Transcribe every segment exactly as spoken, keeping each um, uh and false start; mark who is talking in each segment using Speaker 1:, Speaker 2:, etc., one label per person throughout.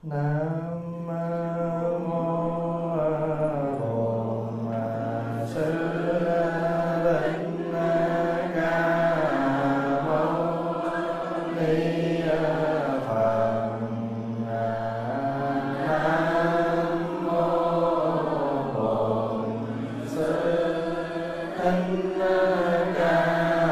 Speaker 1: Nam mô Bổn Sư Thích Ca Mâu Ni Phật. Nam mô Bổn Sư Thích Ca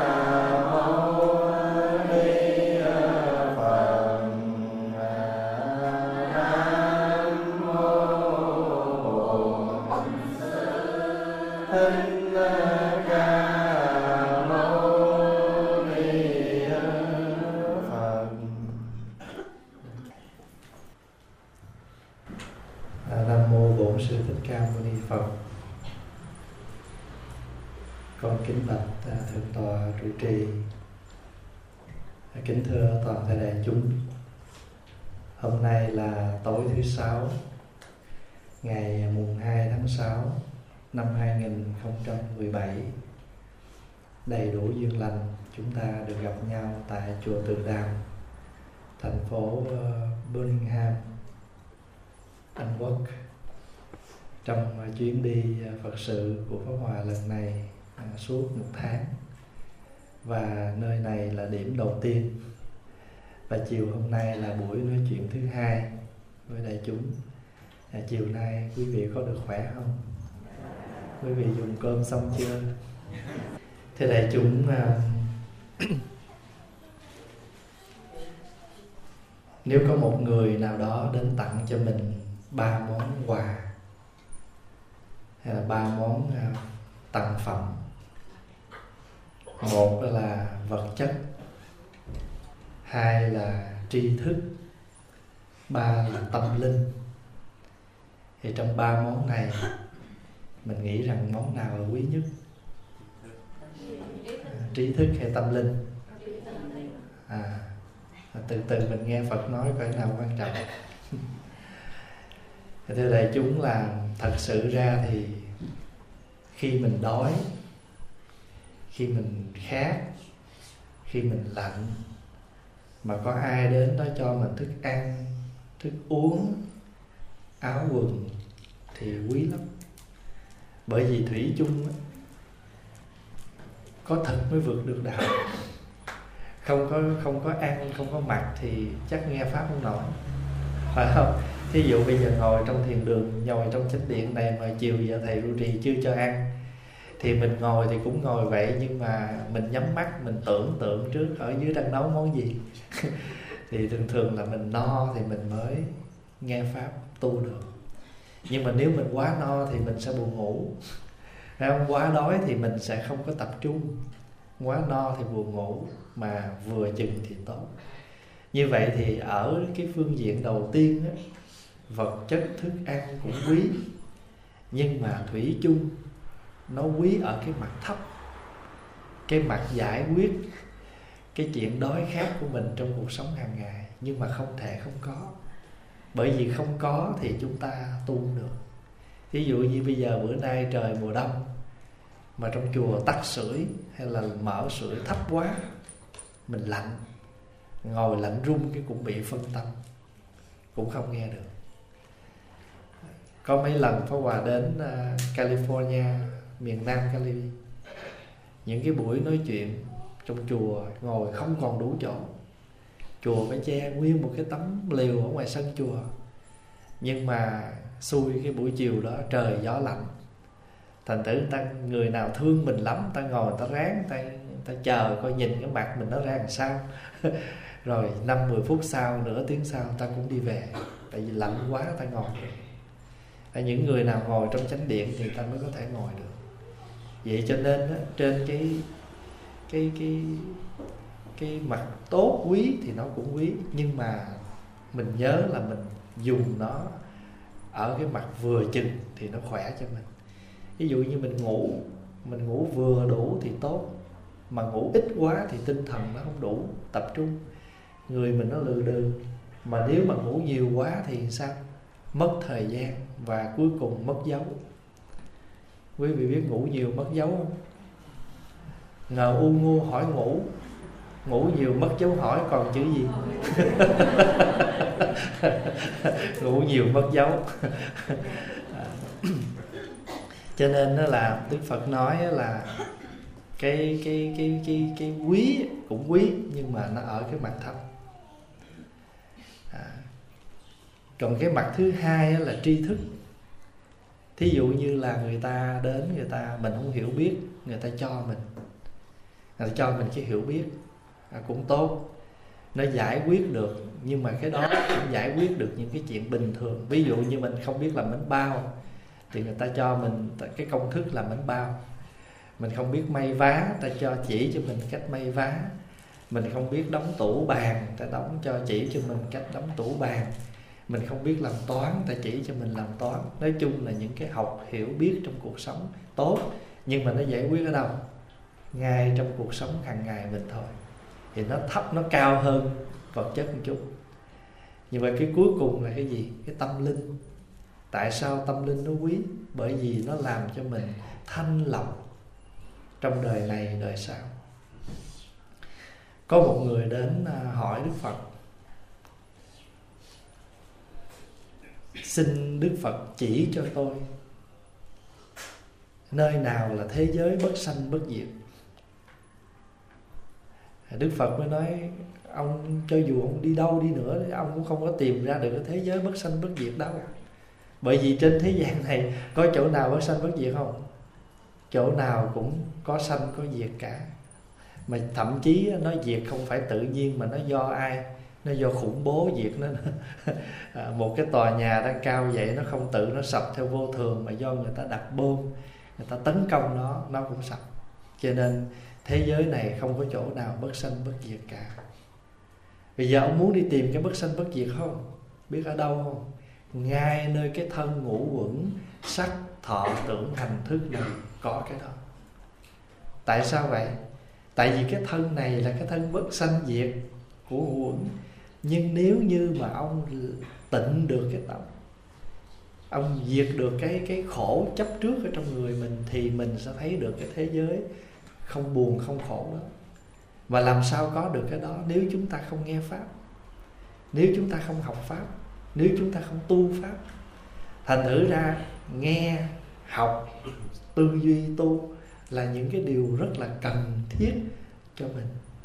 Speaker 1: Con kính bạch thượng tọa trụ trì. Kính thưa toàn thể đại chúng, hôm nay là tối thứ sáu, ngày mùng hai tháng sáu năm hai nghìn không trăm mười bảy. Đầy đủ duyên lành, chúng ta được gặp nhau tại chùa Từ Đàm, thành phố Birmingham, Anh Quốc, trong chuyến đi Phật sự của Pháp Hòa lần này suốt một tháng. Và nơi này là điểm đầu tiên, và chiều hôm nay là buổi nói chuyện thứ hai với đại chúng. À, chiều nay quý vị có được khỏe không? Quý vị dùng cơm xong chưa? Thưa đại chúng, à, nếu có một người nào đó đến tặng cho mình ba món quà hay là ba món à, tặng phẩm, một là vật chất, hai là tri thức, ba là tâm linh, thì trong ba món này mình nghĩ rằng món nào là quý nhất? À, trí thức hay tâm linh? À, từ từ mình nghe Phật nói coi nào quan trọng. Thưa đại chúng, là thật sự ra thì khi mình đói, khi mình khát, khi mình lạnh, mà có ai đến đó cho mình thức ăn, thức uống, áo quần thì quý lắm. Bởi vì thủy chung có thật mới vượt được đạo. Không có, không có ăn, không có mặc thì chắc nghe Pháp không nổi, phải không? Thí dụ bây giờ ngồi trong thiền đường, ngồi trong chánh điện này mà chiều giờ thầy trụ trì chưa cho ăn, thì mình ngồi thì cũng ngồi vậy, nhưng mà mình nhắm mắt, mình tưởng tượng trước ở dưới đang nấu món gì. Thì thường thường là mình no thì mình mới nghe Pháp tu được. Nhưng mà nếu mình quá no thì mình sẽ buồn ngủ, phải không? Quá đói thì mình sẽ không có tập trung, quá no thì buồn ngủ, mà vừa chừng thì tốt. Như vậy thì ở cái phương diện đầu tiên á, vật chất thức ăn cũng quý, nhưng mà thủy chung nó quý ở cái mặt thấp, cái mặt giải quyết cái chuyện đói khát của mình trong cuộc sống hàng ngày. Nhưng mà không thể không có, bởi vì không có thì chúng ta tu được. Ví dụ như bây giờ bữa nay trời mùa đông, mà trong chùa tắt sưởi hay là mở sưởi thấp quá, mình lạnh, ngồi lạnh run cái cũng bị phân tâm, cũng không nghe được. Có mấy lần Pháp Hòa đến uh, California, miền Nam Cali, những cái buổi nói chuyện trong chùa ngồi không còn đủ chỗ, chùa phải che nguyên một cái tấm lều ở ngoài sân chùa. Nhưng mà xui cái buổi chiều đó trời gió lạnh, thành thử ta, người nào thương mình lắm, ta ngồi ta ráng, ta, ta chờ coi nhìn cái mặt mình nó ra làm sao. Rồi năm mười phút sau, nửa tiếng sau ta cũng đi về, tại vì lạnh quá ta ngồi. Tại những người nào ngồi trong chánh điện thì ta mới có thể ngồi được. Vậy cho nên á, trên cái cái cái cái mặt tốt quý thì nó cũng quý, nhưng mà mình nhớ là mình dùng nó ở cái mặt vừa chừng thì nó khỏe cho mình. Ví dụ như mình ngủ, mình ngủ vừa đủ thì tốt, mà ngủ ít quá thì tinh thần nó không đủ tập trung, người mình nó lừ đừ. Mà nếu mà ngủ nhiều quá thì sao? Mất thời gian và cuối cùng mất dấu. Quý vị biết ngủ nhiều mất dấu không? Ngờ u ngu hỏi ngủ, ngủ nhiều mất dấu hỏi còn chữ gì? Ngủ nhiều mất dấu. Cho nên đó là Đức Phật nói là cái cái cái cái cái quý cũng quý, nhưng mà nó ở cái mặt thấp. À, còn cái mặt thứ hai là tri thức. Thí dụ như là người ta đến, người ta mình không hiểu biết, người ta cho mình, người ta cho mình cái hiểu biết, à, cũng tốt, nó giải quyết được. Nhưng mà cái đó cũng giải quyết được những cái chuyện bình thường. Ví dụ như mình không biết làm bánh bao thì người ta cho mình cái công thức làm bánh bao. Mình không biết may vá, ta cho chỉ cho mình cách may vá. Mình không biết đóng tủ bàn, ta đóng cho chỉ cho mình cách đóng tủ bàn. Mình không biết làm toán, ta chỉ cho mình làm toán. Nói chung là những cái học hiểu biết trong cuộc sống tốt, nhưng mà nó giải quyết ở đâu? Ngay trong cuộc sống hàng ngày mình thôi. Thì nó thấp, nó cao hơn vật chất một chút. Nhưng mà cái cuối cùng là cái gì? Cái tâm linh. Tại sao tâm linh nó quý? Bởi vì nó làm cho mình thanh lọc trong đời này đời sau. Có một người đến hỏi Đức Phật: xin Đức Phật chỉ cho tôi nơi nào là thế giới bất sanh bất diệt. Đức Phật mới nói: ông cho dù ông đi đâu đi nữa, ông cũng không có tìm ra được cái thế giới bất sanh bất diệt đâu. Bởi vì trên thế gian này có chỗ nào bất sanh bất diệt không? Chỗ nào cũng có sanh có diệt cả. Mà thậm chí nó diệt không phải tự nhiên, mà nó do ai? Nó do khủng bố diệt nó. À, một cái tòa nhà đang cao vậy, nó không tự nó sập theo vô thường, mà do người ta đặt bom, người ta tấn công nó, nó cũng sập. Cho nên thế giới này không có chỗ nào bất sanh bất diệt cả. Bây giờ ông muốn đi tìm cái bất sanh bất diệt không? Biết ở đâu không? Ngay nơi cái thân ngũ uẩn sắc thọ tưởng hành thức này có cái đó. Tại sao vậy? Tại vì cái thân này là cái thân bất sanh diệt của ngũ uẩn. Nhưng nếu như mà ông tịnh được cái tâm, ông diệt được cái cái khổ chấp trước ở trong người mình, thì mình sẽ thấy được cái thế giới không buồn không khổ đó. Và làm sao có được cái đó nếu chúng ta không nghe Pháp, nếu chúng ta không học Pháp, nếu chúng ta không tu Pháp. Thành thử ra nghe, học, tư duy, tu là những cái điều rất là cần thiết cho mình.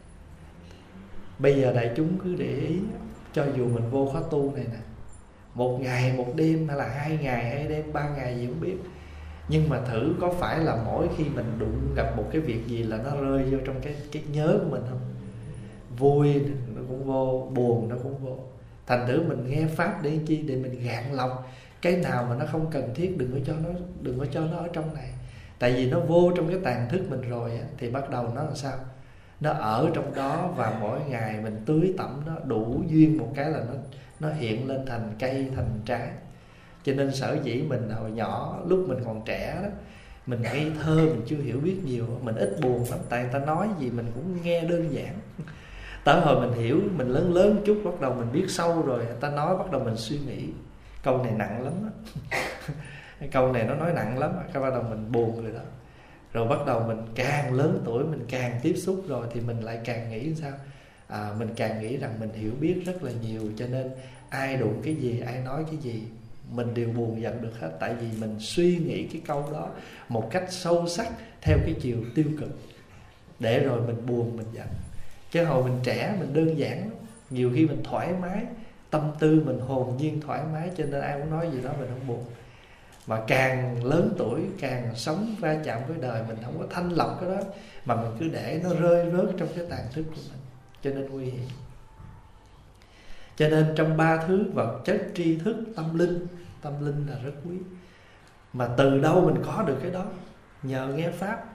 Speaker 1: Bây giờ đại chúng cứ để ý, cho dù mình vô khóa tu này nè, một ngày một đêm hay là hai ngày hai đêm, ba ngày gì không biết, nhưng mà thử có phải là mỗi khi mình đụng gặp một cái việc gì là nó rơi vô trong cái, cái nhớ của mình không? Vui nó cũng vô, buồn nó cũng vô. Thành thử mình nghe Pháp để chi? Để mình gạn lọc cái nào mà nó không cần thiết, đừng có cho nó, đừng có cho nó ở trong này. Tại vì nó vô trong cái tàn thức mình rồi thì bắt đầu nó làm sao? Nó ở trong đó, và mỗi ngày mình tưới tẩm nó đủ duyên một cái là nó nó hiện lên thành cây thành trái. Cho nên sở dĩ mình hồi nhỏ lúc mình còn trẻ đó, mình ngây thơ, mình chưa hiểu biết nhiều, mình ít buồn lắm. Tại người ta nói gì mình cũng nghe đơn giản. Tới hồi mình hiểu, mình lớn lớn chút, bắt đầu mình biết sâu rồi, người ta nói bắt đầu mình suy nghĩ. Câu này nặng lắm á. Câu này nó nói nặng lắm, cái bắt đầu mình buồn rồi đó. Rồi bắt đầu mình càng lớn tuổi, mình càng tiếp xúc rồi, thì mình lại càng nghĩ sao? À, mình càng nghĩ rằng mình hiểu biết rất là nhiều, cho nên ai đụng cái gì, ai nói cái gì, mình đều buồn giận được hết. Tại vì mình suy nghĩ cái câu đó một cách sâu sắc theo cái chiều tiêu cực, để rồi mình buồn, mình giận. Chứ hồi mình trẻ mình đơn giản lắm. Nhiều khi mình thoải mái, tâm tư mình hồn nhiên thoải mái, cho nên ai muốn nói gì đó mình không buồn. Mà càng lớn tuổi, càng sống va chạm với đời, mình không có thanh lọc cái đó, mà mình cứ để nó rơi rớt trong cái tàn thức của mình, cho nên nguy hiểm. Cho nên trong ba thứ vật chất, tri thức, tâm linh, tâm linh là rất quý. Mà từ đâu mình có được cái đó? Nhờ nghe Pháp.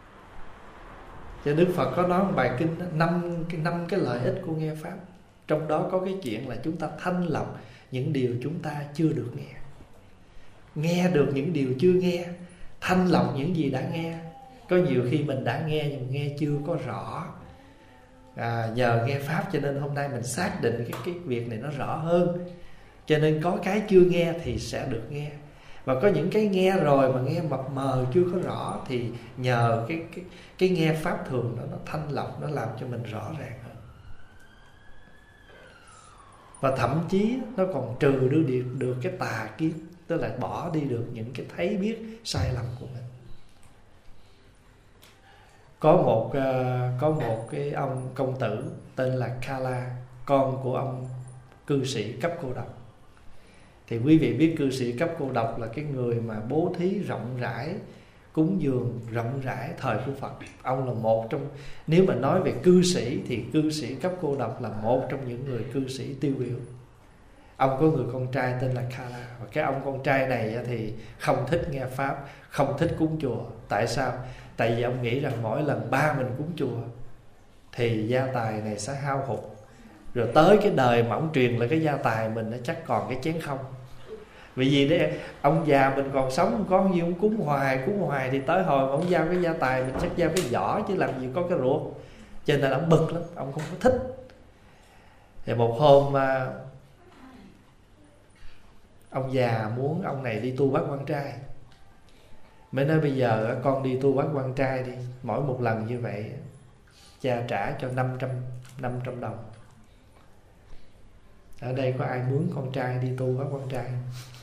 Speaker 1: Cho Đức Phật có nói một bài kinh đó, năm cái năm cái lợi ích của nghe Pháp. Trong đó có cái chuyện là chúng ta thanh lọc những điều chúng ta chưa được nghe, nghe được những điều chưa nghe, thanh lọc những gì đã nghe. Có nhiều khi mình đã nghe nhưng nghe chưa có rõ. À, nhờ nghe Pháp cho nên hôm nay mình xác định cái, cái việc này nó rõ hơn. Cho nên có cái chưa nghe thì sẽ được nghe. Và có những cái nghe rồi mà nghe mập mờ chưa có rõ, thì nhờ cái, cái, cái nghe Pháp thường đó, nó thanh lọc, nó làm cho mình rõ ràng hơn. Và thậm chí nó còn trừ được, được cái tà kiến, tức là bỏ đi được những cái thấy biết sai lầm của mình. Có một uh, có một cái ông công tử tên là Kala, con của ông cư sĩ cấp cô độc. Thì quý vị biết cư sĩ cấp cô độc là cái người mà bố thí rộng rãi, cúng dường rộng rãi thời của Phật. Ông là một trong, nếu mà nói về cư sĩ thì cư sĩ cấp cô độc là một trong những người cư sĩ tiêu biểu. Ông có người con trai tên là Kala. Và cái ông con trai này thì không thích nghe Pháp, không thích cúng chùa. Tại sao? Tại vì ông nghĩ rằng mỗi lần ba mình cúng chùa thì gia tài này sẽ hao hụt, rồi tới cái đời mà ông truyền lại cái gia tài mình nó chắc còn cái chén không. Vì gì đấy, ông già mình còn sống có gì ông cúng hoài cúng hoài thì tới hồi mà ông giao cái gia tài mình chắc giao cái vỏ chứ làm gì có cái ruột. Cho nên ông bực lắm, ông không có thích. Thì một hôm ông già muốn ông này đi tu Bát Quan Trai. Mới nói bây giờ con đi tu Bát Quan Trai đi, mỗi một lần như vậy cha trả cho năm trăm đồng. Ở đây có ai mướn con trai đi tu Bát Quan Trai?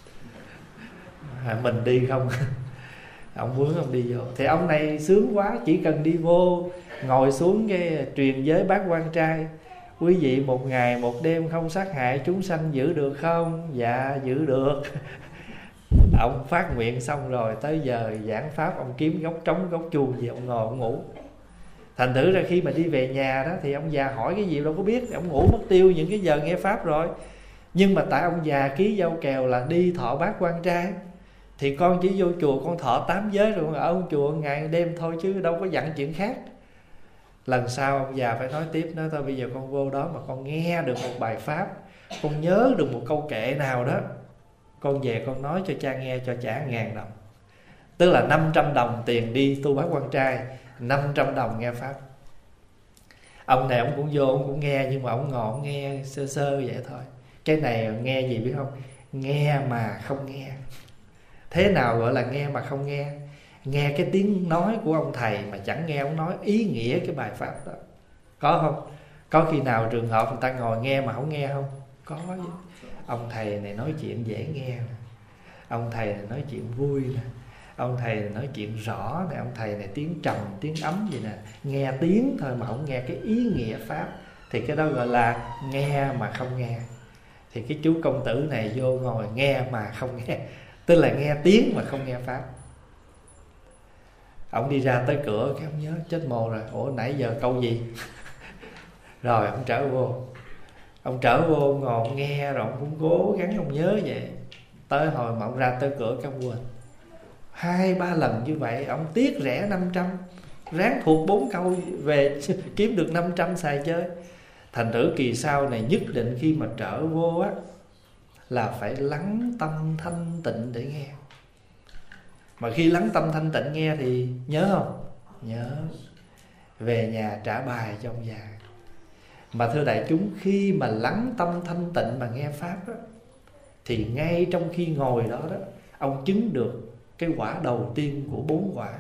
Speaker 1: À, mình đi không? Ông mướn ông đi vô. Thì ông này sướng quá, chỉ cần đi vô ngồi xuống cái truyền giới Bát Quan Trai: quý vị một ngày một đêm không sát hại chúng sanh giữ được không? Dạ giữ được. Ông phát nguyện xong rồi tới giờ giảng pháp, ông kiếm góc trống góc chuông gì ông ngồi ông ngủ. Thành thử ra khi mà đi về nhà đó thì ông già hỏi cái gì đâu có biết, ông ngủ mất tiêu những cái giờ nghe pháp rồi. Nhưng mà tại ông già ký giao kèo là đi thọ Bát Quan Trai, thì con chỉ vô chùa con thọ tám giới rồi, ở ông chùa ngày đêm thôi chứ đâu có dặn chuyện khác. Lần sau ông già phải nói tiếp, nói thôi bây giờ con vô đó mà con nghe được một bài pháp, con nhớ được một câu kệ nào đó, con về con nói cho cha nghe cho trả ngàn đồng. Tức là năm trăm đồng tiền đi tu Bát Quan Trai, năm trăm đồng nghe pháp. Ông này ông cũng vô, ông cũng nghe, nhưng mà ông ngồi ông nghe sơ sơ vậy thôi. Cái này nghe gì biết không? Nghe mà không nghe. Thế nào gọi là nghe mà không nghe? Nghe cái tiếng nói của ông thầy mà chẳng nghe ông nói ý nghĩa cái bài pháp đó. Có không? Có khi nào trường hợp người ta ngồi nghe mà không nghe không? Có chứ. Ông thầy này nói chuyện dễ nghe, ông thầy này nói chuyện vui nè, ông thầy này nói chuyện rõ nè, ông thầy này tiếng trầm tiếng ấm gì nè. Nghe tiếng thôi mà không nghe cái ý nghĩa pháp thì cái đó gọi là nghe mà không nghe. Thì cái chú công tử này vô ngồi nghe mà không nghe, tức là nghe tiếng mà không nghe pháp. Ông đi ra tới cửa cái ông nhớ chết mồ rồi, ủa nãy giờ câu gì? Rồi ông trở vô, ông trở vô ông ngồi ông nghe, rồi ông cũng cố gắng ông nhớ vậy. Tới hồi mà ông ra tới cửa cái ông quên. Hai ba lần như vậy ông tiếc rẻ năm trăm, ráng thuộc bốn câu về kiếm được năm trăm xài chơi. Thành thử kỳ sau này nhất định khi mà trở vô á là phải lắng tâm thanh tịnh để nghe. Mà khi lắng tâm thanh tịnh nghe thì nhớ không? Nhớ. Về nhà trả bài cho ông già. Mà thưa đại chúng, khi mà lắng tâm thanh tịnh mà nghe pháp đó, thì ngay trong khi ngồi đó đó, ông chứng được cái quả đầu tiên của bốn quả.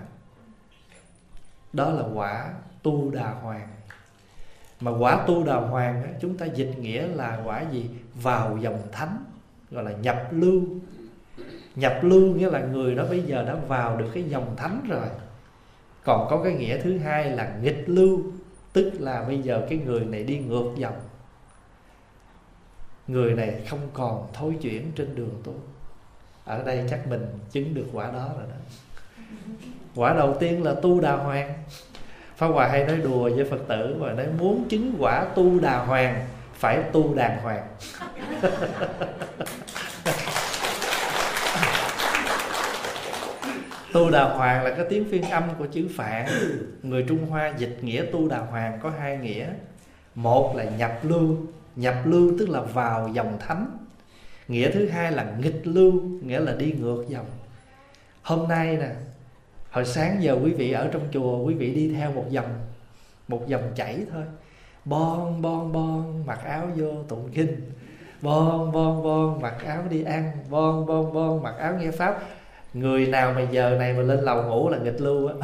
Speaker 1: Đó là quả tu đà hoàng. Mà quả tu đà hoàng á, chúng ta dịch nghĩa là quả gì? Vào dòng thánh, gọi là nhập lưu. Nhập lưu nghĩa là người đó bây giờ đã vào được cái dòng thánh rồi. Còn có cái nghĩa thứ hai là nghịch lưu, tức là bây giờ cái người này đi ngược dòng. Người này không còn thối chuyển trên đường tu. Ở đây chắc mình chứng được quả đó rồi đó. Quả đầu tiên là tu đà hoàng. Pháp Hòa hay nói đùa với Phật tử và nói muốn chứng quả tu đà hoàng phải tu đàng hoàng. Tu đà hoàng là cái tiếng phiên âm của chữ Phạn. Người Trung Hoa dịch nghĩa tu đà hoàng có hai nghĩa. Một là nhập lưu. Nhập lưu tức là vào dòng thánh. Nghĩa thứ hai là nghịch lưu, nghĩa là đi ngược dòng. Hôm nay nè, hồi sáng giờ quý vị ở trong chùa, quý vị đi theo một dòng, một dòng chảy thôi. Bon bon bon mặc áo vô tụng kinh, bon bon bon mặc áo đi ăn, bon bon bon mặc áo nghe pháp. Người nào mà giờ này mà lên lầu ngủ là nghịch lưu á.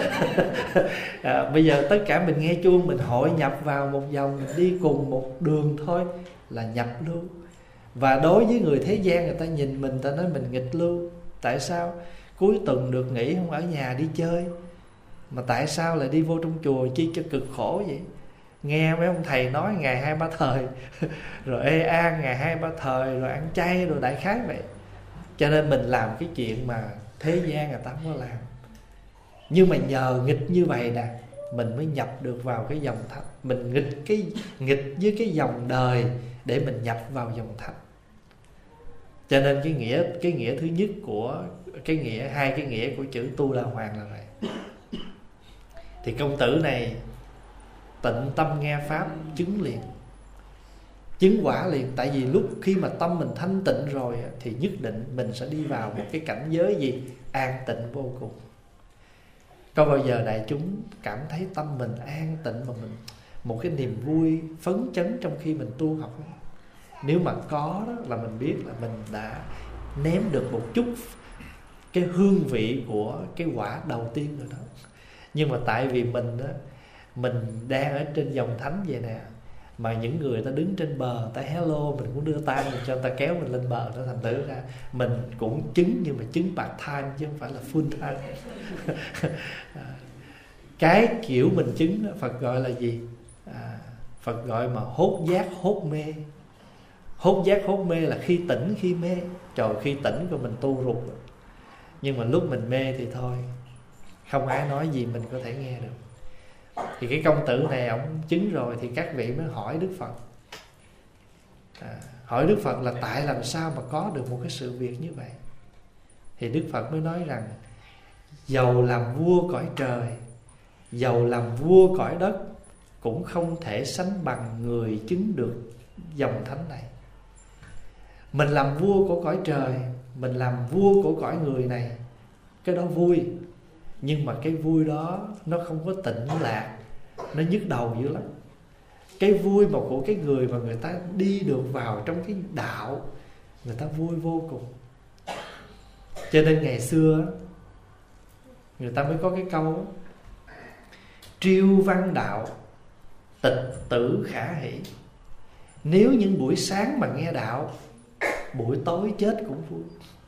Speaker 1: À, bây giờ tất cả mình nghe chuông, mình hội nhập vào một vòng, mình đi cùng một đường thôi là nhập lưu. Và đối với người thế gian, người ta nhìn mình, ta nói mình nghịch lưu. Tại sao cuối tuần được nghỉ không ở nhà đi chơi, mà tại sao lại đi vô trong chùa chi cho cực khổ vậy? Nghe mấy ông thầy nói ngày hai ba thời rồi ê an ngày hai ba thời, rồi ăn chay, rồi đại khái vậy. Cho nên mình làm cái chuyện mà thế gian người ta không có làm. Nhưng mà nhờ nghịch như vậy nè, mình mới nhập được vào cái dòng thạch. Mình nghịch cái nghịch với cái dòng đời để mình nhập vào dòng thạch. Cho nên cái nghĩa cái nghĩa thứ nhất của cái nghĩa hai cái nghĩa của chữ Tu La Hoàng là vậy. Thì công tử này tịnh tâm nghe pháp, chứng liền, chứng quả liền. Tại vì lúc khi mà tâm mình thanh tịnh rồi thì nhất định mình sẽ đi vào một cái cảnh giới gì? An tịnh vô cùng. Có bao giờ đại chúng cảm thấy tâm mình an tịnh mà mình một cái niềm vui phấn chấn trong khi mình tu học không? Nếu mà có đó là mình biết là mình đã nếm được một chút cái hương vị của cái quả đầu tiên rồi đó. Nhưng mà tại vì mình đó, mình đang ở trên dòng thánh vậy nè, mà những người ta đứng trên bờ, ta hello, mình cũng đưa tay mình cho người ta kéo mình lên bờ. Nó thành thử ra mình cũng chứng, nhưng mà chứng part time chứ không phải là full time. Cái kiểu mình chứng đó, Phật gọi là gì? À, Phật gọi mà hốt giác hốt mê. Hốt giác hốt mê là khi tỉnh khi mê. Trời, khi tỉnh của mình tu rụt, nhưng mà lúc mình mê thì thôi, không ai nói gì mình có thể nghe được. Thì cái công tử này ông chứng rồi, thì các vị mới hỏi Đức Phật. à, Hỏi Đức Phật là tại làm sao mà có được một cái sự việc như vậy. Thì Đức Phật mới nói rằng dầu làm vua cõi trời, dầu làm vua cõi đất, cũng không thể sánh bằng người chứng được dòng thánh này. Mình làm vua của cõi trời, mình làm vua của cõi người này, cái đó vui. Nhưng mà cái vui đó nó không có tịnh lạc, nó nhức đầu dữ lắm. Cái vui mà của cái người mà người ta đi được vào trong cái đạo, người ta vui vô cùng. Cho nên ngày xưa người ta mới có cái câu triêu văn đạo, tịch tử khả hỷ. Nếu những buổi sáng mà nghe đạo, buổi tối chết cũng vui.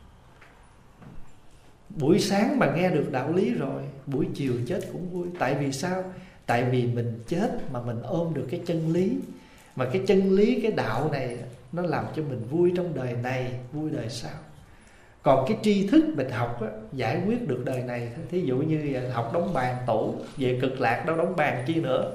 Speaker 1: Buổi sáng mà nghe được đạo lý rồi, buổi chiều chết cũng vui. Tại vì sao? Tại vì mình chết mà mình ôm được cái chân lý. Mà cái chân lý, cái đạo này nó làm cho mình vui trong đời này, vui đời sau. Còn cái tri thức mình học á, giải quyết được đời này. Thí dụ như học đóng bàn tủ, về cực lạc đâu đóng bàn chi nữa.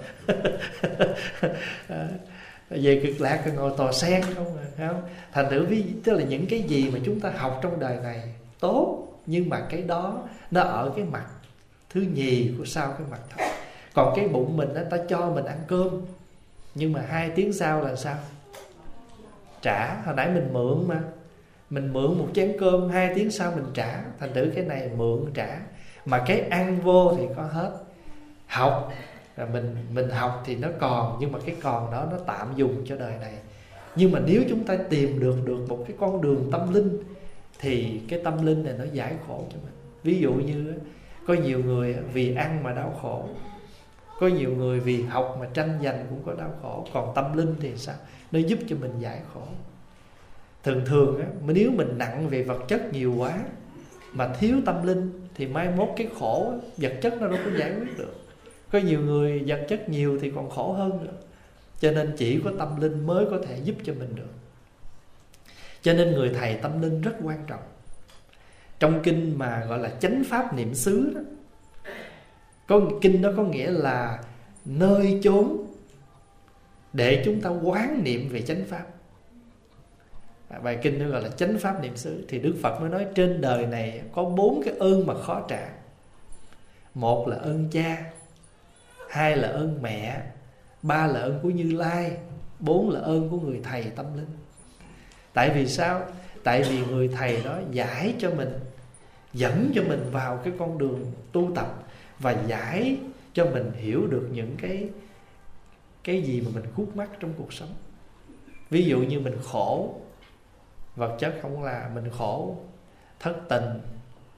Speaker 1: Về cực lạc thì ngồi tòa sen không, không? Thành thử ví, tức là những cái gì mà chúng ta học trong đời này tốt, nhưng mà cái đó nó ở cái mặt thứ nhì của sau cái mặt thật. Còn cái bụng mình đó, ta cho mình ăn cơm, nhưng mà hai tiếng sau là sao? Trả. Hồi nãy mình mượn mà, mình mượn một chén cơm, hai tiếng sau mình trả. Thành thử cái này mượn trả, mà cái ăn vô thì có hết. Học là mình mình học thì nó còn, nhưng mà cái còn đó nó tạm dùng cho đời này. Nhưng mà nếu chúng ta tìm được được một cái con đường tâm linh, thì cái tâm linh này nó giải khổ cho mình. Ví dụ như có nhiều người vì ăn mà đau khổ, có nhiều người vì học mà tranh giành cũng có đau khổ. Còn tâm linh thì sao? Nó giúp cho mình giải khổ. Thường thường á, nếu mình nặng về vật chất nhiều quá mà thiếu tâm linh, thì mai mốt cái khổ vật chất nó đâu có giải quyết được. Có nhiều người vật chất nhiều thì còn khổ hơn nữa. Cho nên chỉ có tâm linh mới có thể giúp cho mình được. Cho nên người thầy tâm linh rất quan trọng. Trong kinh mà gọi là chánh pháp niệm xứ đó, có kinh đó có nghĩa là nơi chốn để chúng ta quán niệm về chánh pháp. Bài kinh đó gọi là chánh pháp niệm xứ. Thì Đức Phật mới nói trên đời này có bốn cái ơn mà khó trả. Một là ơn cha, hai là ơn mẹ, ba là ơn của Như Lai, bốn là ơn của người thầy tâm linh. Tại vì sao? Tại vì người thầy đó giải cho mình, dẫn cho mình vào cái con đường tu tập, và giải cho mình hiểu được những cái cái gì mà mình khúc mắc trong cuộc sống. Ví dụ như mình khổ vật chất không là, mình khổ thất tình,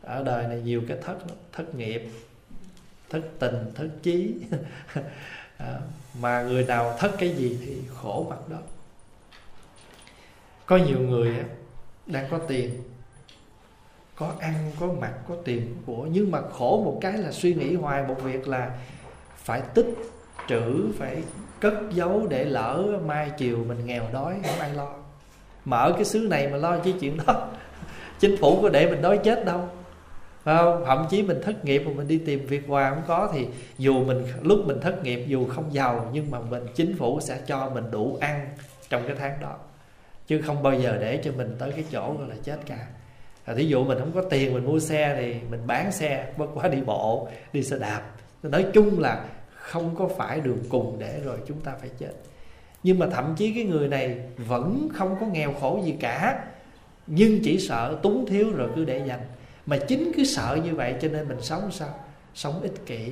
Speaker 1: Ở đời này nhiều cái thất, thất nghiệp, thất tình, thất chí. À, mà người nào thất cái gì thì khổ mặt đó. Có nhiều người đang có tiền, có ăn, có mặc, có tiền của, nhưng mà khổ một cái là suy nghĩ hoài một việc là phải tích trữ, phải cất giấu để lỡ mai chiều mình nghèo đói không ai lo. Mà ở cái xứ này mà lo chi chuyện đó. Chính phủ có để mình đói chết đâu, phải không? Thậm chí mình thất nghiệp mà mình đi tìm việc hoài không có, thì dù mình lúc mình thất nghiệp dù không giàu, nhưng mà mình chính phủ sẽ cho mình đủ ăn trong cái tháng đó, chứ không bao giờ để cho mình tới cái chỗ gọi là chết cả. À, thí dụ mình không có tiền mình mua xe thì mình bán xe, bất quá đi bộ, đi xe đạp. Nói chung là không có phải đường cùng để rồi chúng ta phải chết. Nhưng mà thậm chí cái người này vẫn không có nghèo khổ gì cả, nhưng chỉ sợ túng thiếu rồi cứ để dành. Mà chính cứ sợ như vậy cho nên mình sống sao? Sống ích kỷ,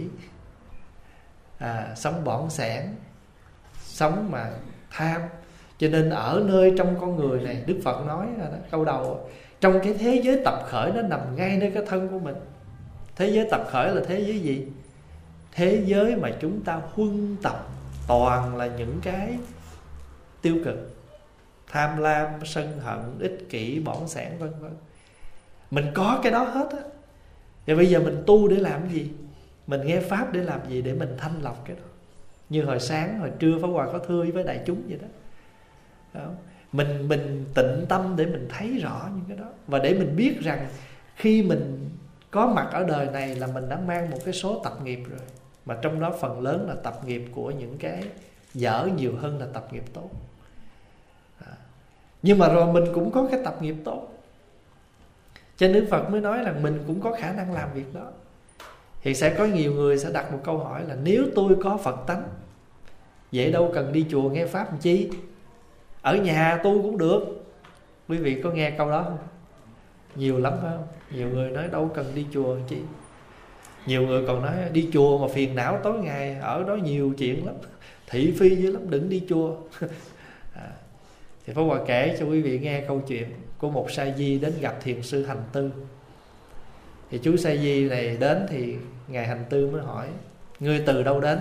Speaker 1: à, sống bỏng sẻn, sống mà tham. Cho nên ở nơi trong con người này, Đức Phật nói đó, câu đầu, trong cái thế giới tập khởi nó nằm ngay nơi cái thân của mình. Thế giới tập khởi là thế giới gì? Thế giới mà chúng ta huân tập toàn là những cái tiêu cực, tham lam, sân hận, ích kỷ, bỏng sẻn vân vân. Mình có cái đó hết á. Thì bây giờ mình tu để làm gì? Mình nghe Pháp để làm gì? Để mình thanh lọc cái đó. Như hồi sáng, hồi trưa Pháp Hòa có thưa với đại chúng vậy đó. Đó. Mình, mình tịnh tâm để mình thấy rõ những cái đó. Và để mình biết rằng khi mình có mặt ở đời này là mình đã mang một cái số tập nghiệp rồi. Mà trong đó phần lớn là tập nghiệp của những cái dở nhiều hơn là tập nghiệp tốt. Đó. Nhưng mà rồi mình cũng có cái tập nghiệp tốt, cho nên Đức Phật mới nói rằng mình cũng có khả năng làm việc đó. Thì sẽ có nhiều người sẽ đặt một câu hỏi là nếu tôi có Phật tánh, vậy đâu cần đi chùa nghe Pháp làm chi? Ở nhà tu cũng được. Quý vị có nghe câu đó không? Nhiều lắm phải không? Nhiều người nói đâu cần đi chùa làm chi. Nhiều người còn nói đi chùa mà phiền não tối ngày, ở đó nhiều chuyện lắm, thị phi dữ lắm, đừng đi chùa. À, thì Pháp Hòa kể cho quý vị nghe câu chuyện của một sa di đến gặp thiền sư Hành Tư. Thì chú sa di này đến thì ngài Hành Tư mới hỏi: ngươi từ đâu đến?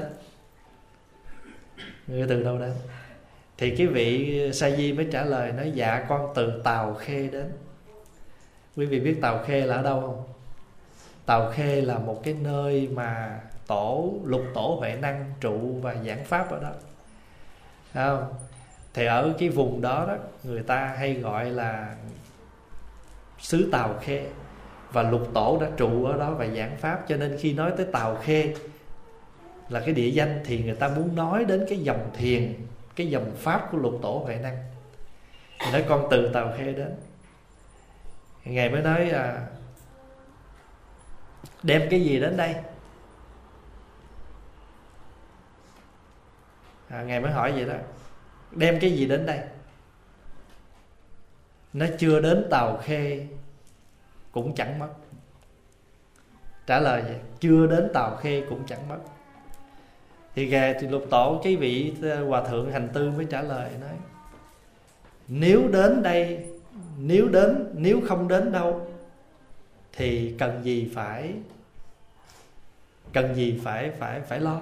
Speaker 1: Ngươi từ đâu đến? Thì cái vị sa di mới trả lời nói: dạ con từ Tào Khê đến. Quý vị biết Tào Khê là ở đâu không? Tào Khê là một cái nơi mà tổ lục tổ Huệ Năng trụ và giảng pháp ở đó. Thấy không? Thì ở cái vùng đó đó, người ta hay gọi là xứ Tào Khê, và lục tổ đã trụ ở đó và giảng pháp. Cho nên khi nói tới Tào Khê là cái địa danh, thì người ta muốn nói đến cái dòng thiền, cái dòng pháp của lục tổ Huệ Năng. Thì nói con từ Tào Khê đến. Ngài mới nói à, đem cái gì đến đây? À, Ngài mới hỏi vậy đó, đem cái gì đến đây? Nó chưa đến Tào Khê cũng chẳng mất. Trả lời vậy, chưa đến Tào Khê cũng chẳng mất. Thì gà thì lục tổ, cái vị hòa thượng Hành Tư mới trả lời nói: nếu đến đây, nếu đến, nếu không đến đâu thì cần gì phải cần gì phải phải phải lo.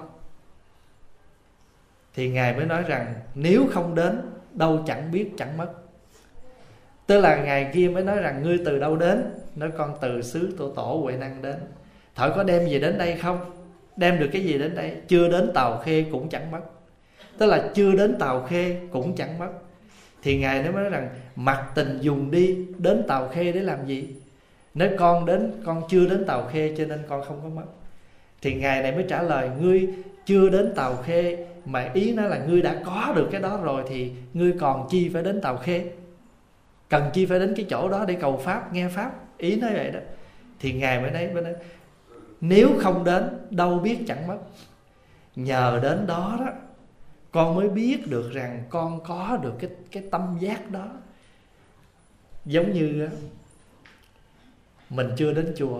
Speaker 1: Thì ngài mới nói rằng nếu không đến đâu chẳng biết chẳng mất. Tức là ngài kia mới nói rằng ngươi từ đâu đến? Nói con từ xứ tổ tổ Huệ Năng đến. Thhỏi có đem gì đến đây không? Đem được cái gì đến đây? Chưa đến Tào Khê cũng chẳng mất. Tức là chưa đến Tào Khê cũng chẳng mất. Thì ngài nó mới nói rằng mặc tình dùng đi, đến Tào Khê để làm gì? Nếu con đến, con chưa đến Tào Khê cho nên con không có mất. Thì ngài này mới trả lời: ngươi chưa đến Tào Khê, mà ý nó là ngươi đã có được cái đó rồi, thì ngươi còn chi phải đến Tào Khê? Cần chi phải đến cái chỗ đó để cầu pháp, nghe pháp? Ý nói vậy đó. Thì ngài mới nói, mới nói nếu không đến đâu biết chẳng mất. Nhờ đến đó đó con mới biết được rằng con có được cái, cái tâm giác đó. Giống như mình chưa đến chùa,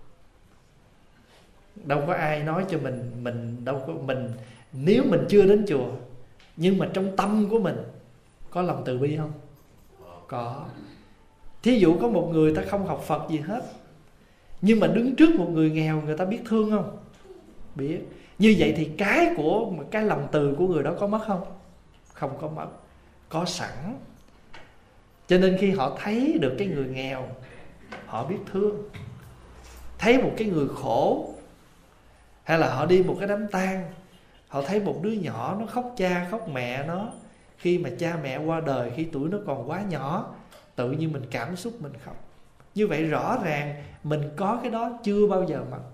Speaker 1: đâu có ai nói cho mình, mình đâu có mình nếu mình chưa đến chùa, nhưng mà trong tâm của mình có lòng từ bi không? Có. Thí dụ có một người ta không học Phật gì hết, Nhưng mà đứng trước một người nghèo, người ta biết thương không? Biết. Như vậy thì cái của cái lòng từ của người đó có mất không? Không có mất, có sẵn. Cho nên khi họ thấy được cái người nghèo, họ biết thương. Thấy một cái người khổ, hay là họ đi một cái đám tang, họ thấy một đứa nhỏ nó khóc cha khóc mẹ nó, khi mà cha mẹ qua đời khi tuổi nó còn quá nhỏ, tự nhiên mình cảm xúc mình khóc. Như vậy rõ ràng mình có cái đó chưa bao giờ mất.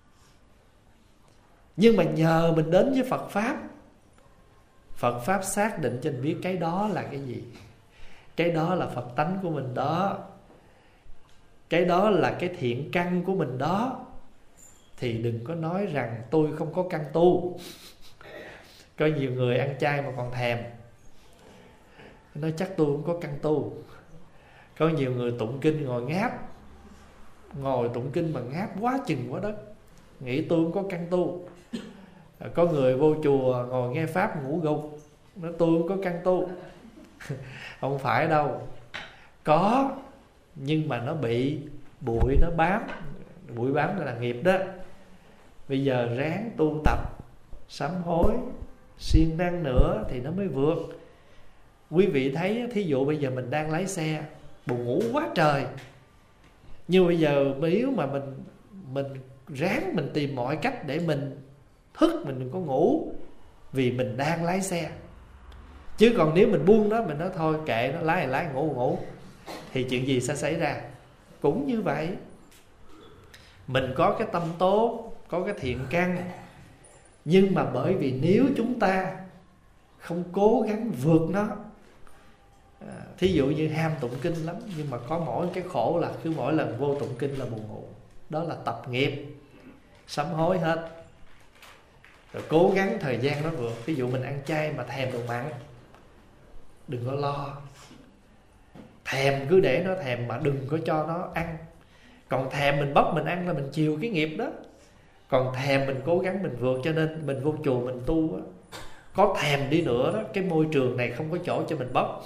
Speaker 1: Nhưng mà nhờ mình đến với Phật Pháp, Phật Pháp xác định cho mình biết cái đó là cái gì. Cái đó là Phật tánh của mình đó, cái đó là cái thiện căn của mình đó. Thì đừng có nói rằng tôi không có căn tu. Có nhiều người ăn chay mà còn thèm, nói chắc tôi không có căn tu. Có nhiều người tụng kinh ngồi ngáp, ngồi tụng kinh mà ngáp quá chừng quá đất, nghĩ tôi không có căn tu. Có người vô chùa ngồi nghe Pháp ngủ gục, nói tôi không có căn tu. Không phải đâu. Có, nhưng mà nó bị bụi nó bám. Bụi bám là nghiệp đó. Bây giờ ráng tu tập, sám hối, siêng năng nữa thì nó mới vượt. Quý vị thấy, thí dụ bây giờ mình đang lái xe, buồn ngủ quá trời, nhưng bây giờ nếu mà mình Mình ráng mình tìm mọi cách để mình thức, mình đừng có ngủ, vì mình đang lái xe. Chứ còn nếu mình buông đó, mình nói thôi kệ nó, lái lái ngủ ngủ, thì chuyện gì sẽ xảy ra? Cũng như vậy. Mình có cái tâm tốt, có cái thiện căn, nhưng mà bởi vì nếu chúng ta không cố gắng vượt nó, à, thí dụ như ham tụng kinh lắm, nhưng mà có mỗi cái khổ là cứ mỗi lần vô tụng kinh là buồn ngủ. Đó là tập nghiệp, sám hối hết. Rồi cố gắng thời gian nó vượt. Ví dụ mình ăn chay mà thèm đồ mặn, đừng có lo. Thèm cứ để nó thèm mà đừng có cho nó ăn. Còn thèm mình bóc mình ăn là mình chiều cái nghiệp đó. Còn thèm mình cố gắng mình vượt. Cho nên mình vô chùa mình tu á, có thèm đi nữa đó, cái môi trường này không có chỗ cho mình bóc.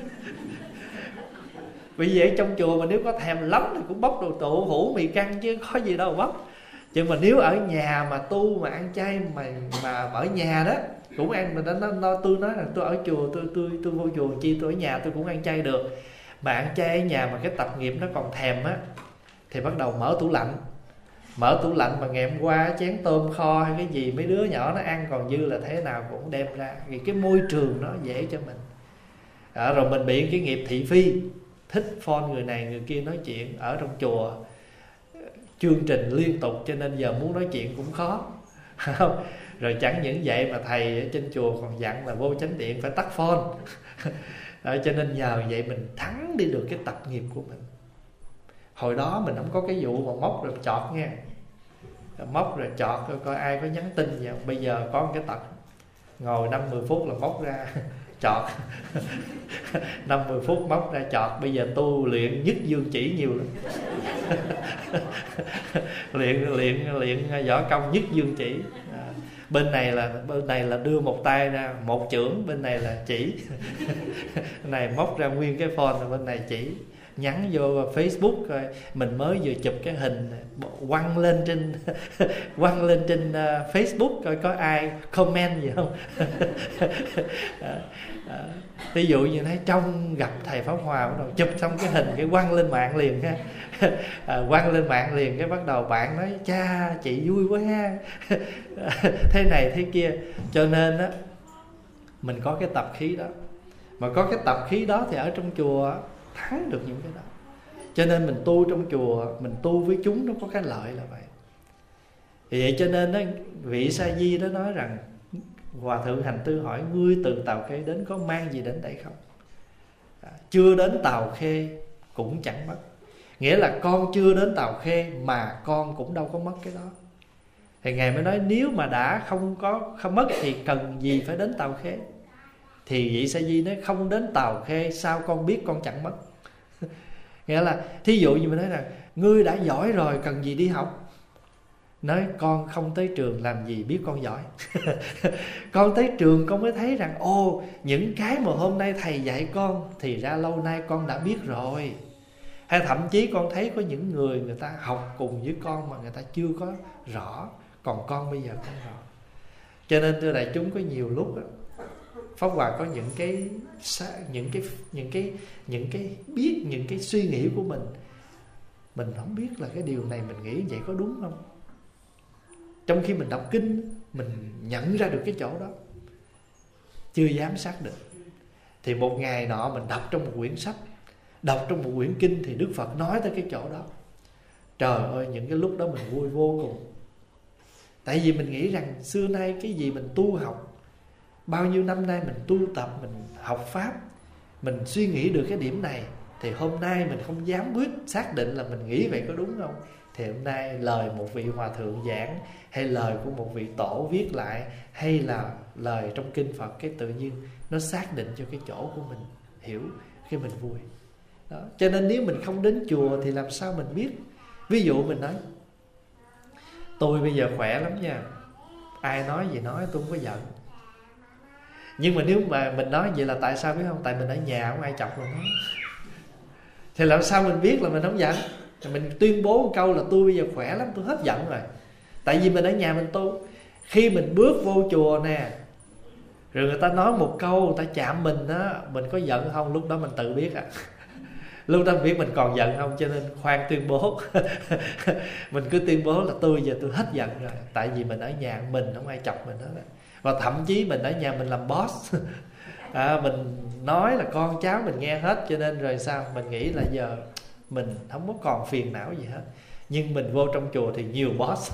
Speaker 1: Vì vậy trong chùa mà nếu có thèm lắm thì cũng bóc đồ tụ hủ mì căng chứ có gì đâu bóc. Nhưng mà nếu ở nhà mà tu mà ăn chay mà mà ở nhà đó cũng ăn, mà nó, nó tôi nói là tôi ở chùa, tôi tôi tôi vô chùa chi, tôi ở nhà tôi cũng ăn chay được. Mà ăn chay ở nhà mà cái tập nghiệp nó còn thèm á, thì bắt đầu mở tủ lạnh. Mở tủ lạnh mà ngày hôm qua chén tôm kho hay cái gì mấy đứa nhỏ nó ăn còn dư là thế nào cũng đem ra. Vì cái môi trường nó dễ cho mình. À, rồi mình bị cái nghiệp thị phi, thích phone người này người kia nói chuyện. Ở trong chùa chương trình liên tục, cho nên giờ muốn nói chuyện cũng khó. Rồi chẳng những vậy mà thầy ở trên chùa còn dặn là vô chánh điện phải tắt phone. À, cho nên nhờ vậy mình thắng đi được cái tập nghiệp của mình. Hồi đó mình không có cái vụ mà móc rồi chọt nha, móc rồi chọt coi, coi ai có nhắn tin gì không. Bây giờ có một cái tật ngồi năm mười phút là móc ra chọt. Năm mười phút móc ra chọt. Bây giờ tu luyện nhất dương chỉ nhiều lắm. luyện luyện luyện võ công nhất dương chỉ. À, bên này là bên này là đưa một tay ra một chưởng, bên này là chỉ. Này móc ra nguyên cái phone, bên này chỉ. Nhắn vô Facebook coi mình mới vừa chụp cái hình quăng lên trên quăng lên trên Facebook coi có ai comment gì không. à, à, ví dụ như thấy trong gặp thầy Pháp Hòa, bắt đầu chụp xong cái hình cái quăng lên mạng liền ha. À, quăng lên mạng liền cái bắt đầu bạn nói cha chị vui quá ha. Thế này thế kia. Cho nên á, mình có cái tập khí đó. Mà có cái tập khí đó thì ở trong chùa thắng được những cái đó. Cho nên mình tu trong chùa, mình tu với chúng nó có cái lợi là vậy. Vì vậy cho nên đó, vị Sa Di đó nói rằng Hòa thượng Hành Tư hỏi ngươi từ Tào Khê đến có mang gì đến đây không? À, chưa đến Tào Khê cũng chẳng mất. Nghĩa là con chưa đến Tào Khê mà con cũng đâu có mất cái đó. Thì Ngài mới nói nếu mà đã không có không mất thì cần gì phải đến Tào Khê. Thì vị Sa Di nói không đến Tào Khê sao con biết con chẳng mất. Nghĩa là thí dụ như mình nói rằng ngươi đã giỏi rồi cần gì đi học. Nói con không tới trường làm gì biết con giỏi. Con tới trường con mới thấy rằng ồ, những cái mà hôm nay thầy dạy con thì ra lâu nay con đã biết rồi. Hay thậm chí con thấy có những người người ta học cùng với con mà người ta chưa có rõ, còn con bây giờ con rõ. Cho nên thưa đại chúng, có nhiều lúc đó, Pháp Hòa có những cái những cái những cái những cái biết những cái suy nghĩ của mình, mình không biết là cái điều này mình nghĩ vậy có đúng không. Trong khi mình đọc kinh, mình nhận ra được cái chỗ đó, chưa dám xác định. Thì một ngày nọ mình đọc trong một quyển sách, đọc trong một quyển kinh, thì Đức Phật nói tới cái chỗ đó. Trời ơi, những cái lúc đó mình vui vô cùng. Tại vì mình nghĩ rằng xưa nay cái gì mình tu học, bao nhiêu năm nay mình tu tập, mình học Pháp, mình suy nghĩ được cái điểm này, thì hôm nay mình không dám quyết xác định là mình nghĩ vậy có đúng không. Thì hôm nay lời một vị hòa thượng giảng, hay lời của một vị tổ viết lại, hay là lời trong kinh Phật, cái tự nhiên nó xác định cho cái chỗ của mình hiểu, cái mình vui đó. Cho nên nếu mình không đến chùa thì làm sao mình biết. Ví dụ mình nói tôi bây giờ khỏe lắm nha, ai nói gì nói tôi không có giận. Nhưng mà nếu mà mình nói vậy là tại sao biết không? Tại mình ở nhà không ai chọc mình nói. Thì làm sao mình biết là mình không giận? Mình tuyên bố một câu là tôi bây giờ khỏe lắm, tôi hết giận rồi. Tại vì mình ở nhà mình tu. Khi mình bước vô chùa nè, rồi người ta nói một câu, người ta chạm mình á, mình có giận không? Lúc đó mình tự biết à. Lúc đó mình biết mình còn giận không, cho nên khoan tuyên bố. Mình cứ tuyên bố là tôi giờ tôi hết giận rồi. Tại vì mình ở nhà mình, không ai chọc mình hết. Và thậm chí mình ở nhà mình làm boss. À, mình nói là con cháu mình nghe hết. Cho nên rồi sao? Mình nghĩ là giờ mình không có còn phiền não gì hết. Nhưng mình vô trong chùa thì nhiều boss.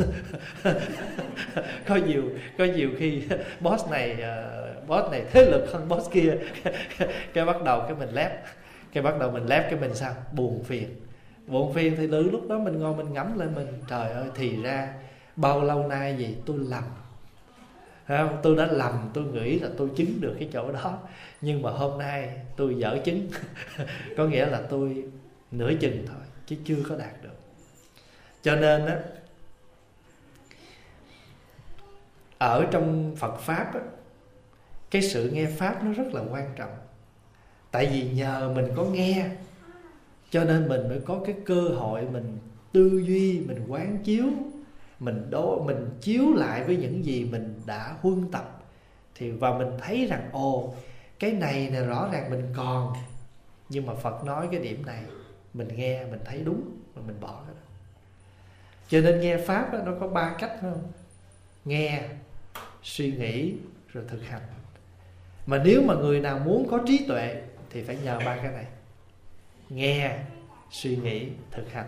Speaker 1: Có nhiều có nhiều khi boss này uh, boss này thế lực hơn boss kia. Cái bắt đầu cái mình lép. Cái bắt đầu mình lép cái mình sao? Buồn phiền. Buồn phiền thì từ lúc đó mình ngồi mình ngẫm lên mình, trời ơi, thì ra bao lâu nay gì tôi lầm. Không? Tôi đã lầm, tôi nghĩ là tôi chứng được cái chỗ đó, nhưng mà hôm nay tôi dở chứng. Có nghĩa là tôi nửa chừng thôi, chứ chưa có đạt được. Cho nên á, ở trong Phật Pháp á, cái sự nghe Pháp nó rất là quan trọng. Tại vì nhờ mình có nghe, cho nên mình mới có cái cơ hội mình tư duy, mình quán chiếu, mình đố, mình chiếu lại với những gì mình đã huân tập, thì và mình thấy rằng ồ, cái này là rõ ràng mình còn, nhưng mà Phật nói cái điểm này, mình nghe mình thấy đúng mà mình bỏ cái đó. Cho nên nghe Pháp đó, nó có ba cách không? Nghe, suy nghĩ, rồi thực hành. Mà nếu mà người nào muốn có trí tuệ thì phải nhờ ba cái này: nghe, suy nghĩ, thực hành.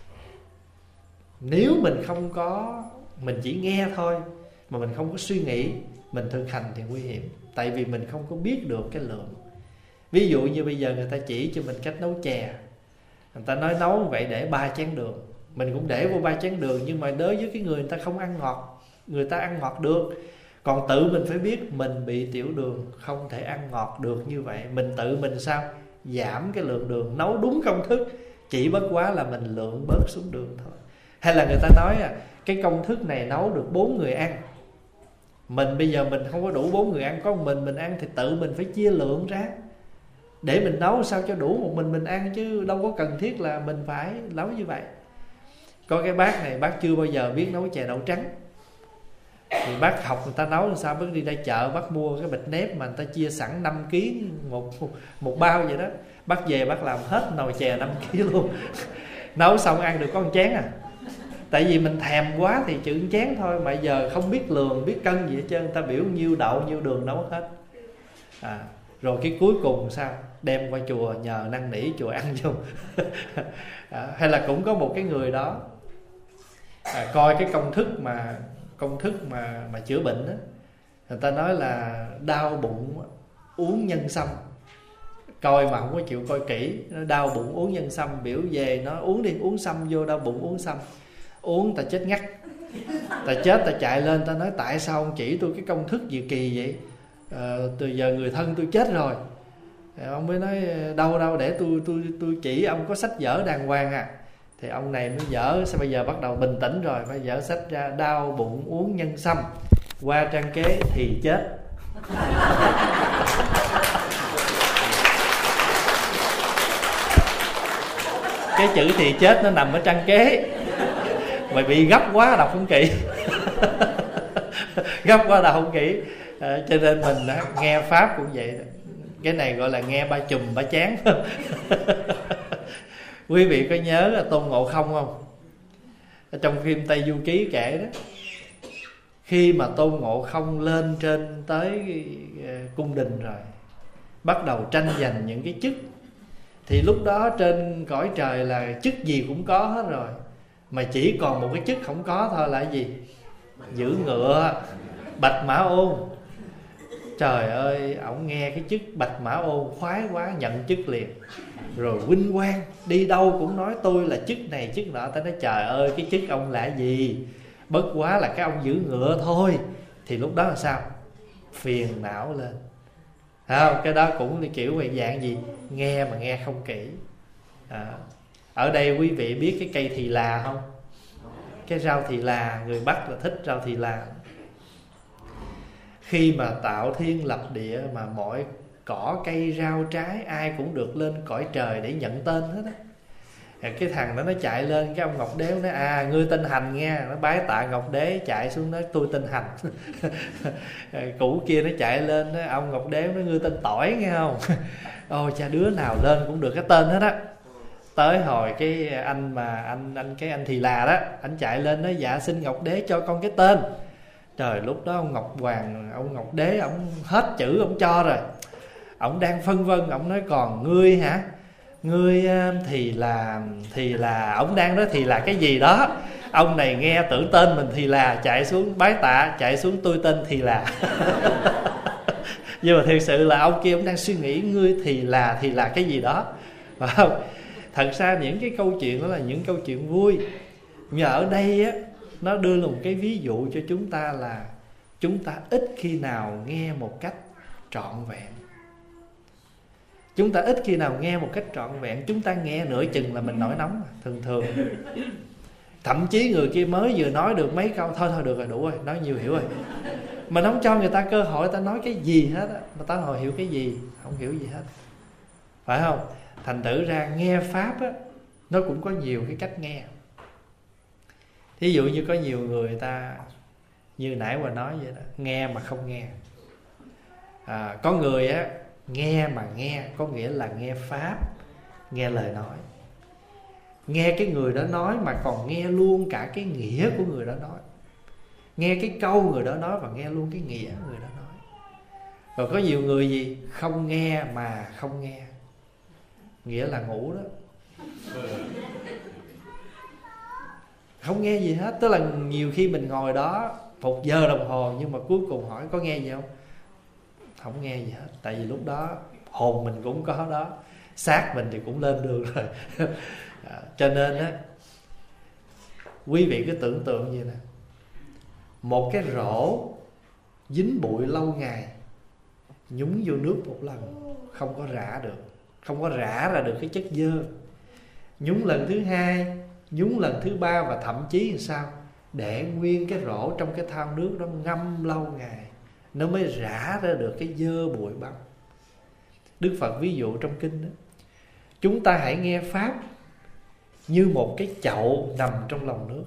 Speaker 1: Nếu mình không có, mình chỉ nghe thôi mà mình không có suy nghĩ, mình thực hành thì nguy hiểm. Tại vì mình không có biết được cái lượng. Ví dụ như bây giờ người ta chỉ cho mình cách nấu chè, người ta nói nấu vậy để ba chén đường, mình cũng để vô ba chén đường. Nhưng mà đối với cái người người ta không ăn ngọt, người ta ăn ngọt được. Còn tự mình phải biết mình bị tiểu đường, không thể ăn ngọt được như vậy. Mình tự mình sao? Giảm cái lượng đường, nấu đúng công thức, chỉ bất quá là mình lượng bớt xuống đường thôi. Hay là người ta nói à, cái công thức này nấu được bốn người ăn, mình bây giờ mình không có đủ bốn người ăn, có một mình mình ăn, thì tự mình phải chia lượng ra để mình nấu sao cho đủ một mình mình ăn, chứ đâu có cần thiết là mình phải nấu như vậy. Có cái bác này, bác chưa bao giờ biết nấu chè đậu trắng, thì bác học người ta nấu làm sao, bác đi ra chợ, bác mua cái bịch nếp mà người ta chia sẵn năm ký một, một bao vậy đó. Bác về bác làm hết nồi chè năm ký luôn. Nấu xong ăn được có một chén à. Tại vì mình thèm quá thì chữ chén thôi, mà giờ không biết lường, biết cân gì hết trơn. Người ta biểu nhiêu đậu, nhiêu đường nấu hết à. Rồi cái cuối cùng sao? Đem qua chùa nhờ năn nỉ chùa ăn chung. À, hay là cũng có một cái người đó à, coi cái công thức mà công thức mà mà chữa bệnh đó, người ta nói là đau bụng uống nhân sâm. Coi mà không có chịu coi kỹ, nó đau bụng uống nhân sâm, biểu về nó uống đi, uống sâm vô, đau bụng uống sâm. Uống ta chết ngắt, ta chết, ta chạy lên, ta nói tại sao ông chỉ tôi cái công thức gì kỳ vậy? À, từ giờ người thân tôi chết rồi. Ông mới nói đâu đâu để tôi tôi tôi chỉ ông có sách vở đàng hoàng à. Thì ông này mới dở, sao bây giờ bắt đầu bình tĩnh rồi, phải dở sách ra, đau bụng uống nhân sâm, qua trang kế thì chết. Cái chữ thì chết nó nằm ở trang kế. Mày bị gấp quá đọc không kỹ. Gấp quá đọc không kỹ. À, cho nên mình đã nghe pháp cũng vậy đó. Cái này gọi là nghe ba chùm ba chán. Quý vị có nhớ là Tôn Ngộ Không không? Ở trong phim Tây Du Ký kể đó, khi mà Tôn Ngộ Không lên trên tới cung đình rồi, bắt đầu tranh giành những cái chức, thì lúc đó trên cõi trời là chức gì cũng có hết rồi, mà chỉ còn một cái chức không có thôi là cái gì? Giữ ngựa, Bạch Mã Ôn. Trời ơi, ổng nghe cái chức Bạch Mã Ôn khoái quá, nhận chức liền. Rồi vinh quang, đi đâu cũng nói tôi là chức này chức nọ. Ta nói trời ơi, cái chức ông là gì? Bất quá là cái ông giữ ngựa thôi. Thì lúc đó là sao? Phiền não lên. Không, cái đó cũng là kiểu về dạng gì? Nghe mà nghe không kỹ. À, ở đây quý vị biết cái cây thì là không? Cái rau thì là, người Bắc là thích rau thì là. Khi mà tạo thiên lập địa mà mọi cỏ cây rau trái ai cũng được lên cõi trời để nhận tên hết á. Cái thằng đó nó chạy lên, cái ông Ngọc Đế nói à ngươi tên Hành nghe, nó bái tạ Ngọc Đế, chạy xuống nói tôi tên Hành. Cũ kia nó chạy lên nói, ông Ngọc Đế nói ngươi tên Tỏi nghe không? Ôi cha, đứa nào lên cũng được cái tên hết á. Tới hồi cái anh mà anh anh cái anh Thì Là đó, anh chạy lên nói dạ xin Ngọc Đế cho con cái tên. Trời, lúc đó ông Ngọc Hoàng, ông Ngọc Đế ông hết chữ ông cho rồi. Ông đang phân vân, ông nói còn ngươi hả? Ngươi thì là thì là ông đang nói thì là cái gì đó. Ông này nghe tưởng tên mình Thì Là, chạy xuống bái tạ, chạy xuống tôi tên Thì Là. Nhưng mà thực sự là ông kia ông đang suy nghĩ ngươi thì là thì là cái gì đó, phải không? Thật ra những cái câu chuyện đó là những câu chuyện vui. Nhưng ở đây á, nó đưa là một cái ví dụ cho chúng ta là chúng ta ít khi nào nghe một cách trọn vẹn. Chúng ta ít khi nào nghe một cách trọn vẹn. Chúng ta nghe nửa chừng là mình nổi nóng. Thường thường thậm chí người kia mới vừa nói được mấy câu, thôi thôi được rồi, đủ rồi, nói nhiều hiểu rồi. Mà nó không cho người ta cơ hội, ta nói cái gì hết á, mà ta hồi hiểu cái gì, không hiểu gì hết, phải không? Thành thử ra nghe pháp á, nó cũng có nhiều cái cách nghe. Thí dụ như có nhiều người ta, như nãy Hòa nói vậy đó, nghe mà không nghe. À, có người á, nghe mà nghe, có nghĩa là nghe pháp, nghe lời nói, nghe cái người đó nói mà còn nghe luôn cả cái nghĩa của người đó nói, nghe cái câu người đó nói và nghe luôn cái nghĩa người đó nói. Rồi có nhiều người gì không nghe mà không nghe, nghĩa là ngủ đó, không nghe gì hết. Tức là nhiều khi mình ngồi đó một giờ đồng hồ, nhưng mà cuối cùng hỏi có nghe gì không? Không nghe gì hết. Tại vì lúc đó hồn mình cũng có đó, xác mình thì cũng lên đường rồi. À, cho nên á, quý vị cứ tưởng tượng như nè, một cái rổ dính bụi lâu ngày, nhúng vô nước một lần không có rã được, không có rã ra được cái chất dơ. Nhúng lần thứ hai, nhúng lần thứ ba, và thậm chí làm sao để nguyên cái rổ trong cái thau nước đó ngâm lâu ngày nó mới rã ra được cái dơ bụi bặm. Đức Phật ví dụ trong kinh đó, chúng ta hãy nghe pháp như một cái chậu nằm trong lòng nước.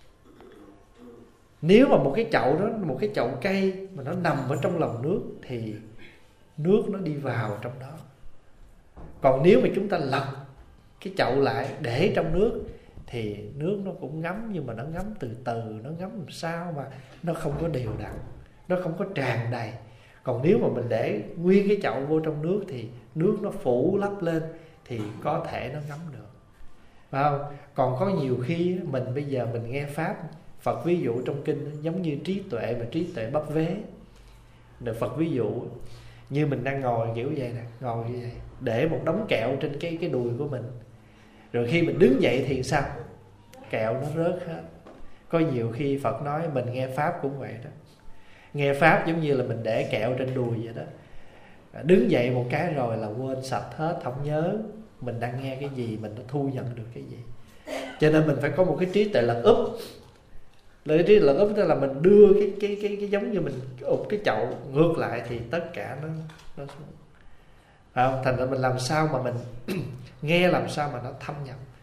Speaker 1: Nếu mà một cái chậu đó, một cái chậu cây mà nó nằm ở trong lòng nước thì nước nó đi vào trong đó. Còn nếu mà chúng ta lật cái chậu lại để trong nước thì nước nó cũng ngấm, nhưng mà nó ngấm từ từ, nó ngấm làm sao mà nó không có đều đặn, nó không có tràn đầy. Còn nếu mà mình để nguyên cái chậu vô trong nước thì nước nó phủ lấp lên thì có thể nó ngấm được, phải không? Còn có nhiều khi mình bây giờ mình nghe pháp, Phật ví dụ trong kinh giống như trí tuệ mà trí tuệ bắp vế. Được Phật ví dụ như mình đang ngồi kiểu vậy nè, ngồi như vậy, để một đống kẹo trên cái cái đùi của mình. Rồi khi mình đứng dậy thì sao? Kẹo nó rớt hết. Có nhiều khi Phật nói mình nghe pháp cũng vậy đó. Nghe pháp giống như là mình để kẹo trên đùi vậy đó. Đứng dậy một cái rồi là quên sạch hết, không nhớ mình đang nghe cái gì, mình đã thu nhận được cái gì. Cho nên mình phải có một cái trí tuệ lật úp. Lợi trí lật úp tức là mình đưa cái cái cái cái giống như mình ụp cái chậu ngược lại thì tất cả nó nó xuống. Thành ra mình làm sao mà mình nghe làm sao mà nó thâm nhập.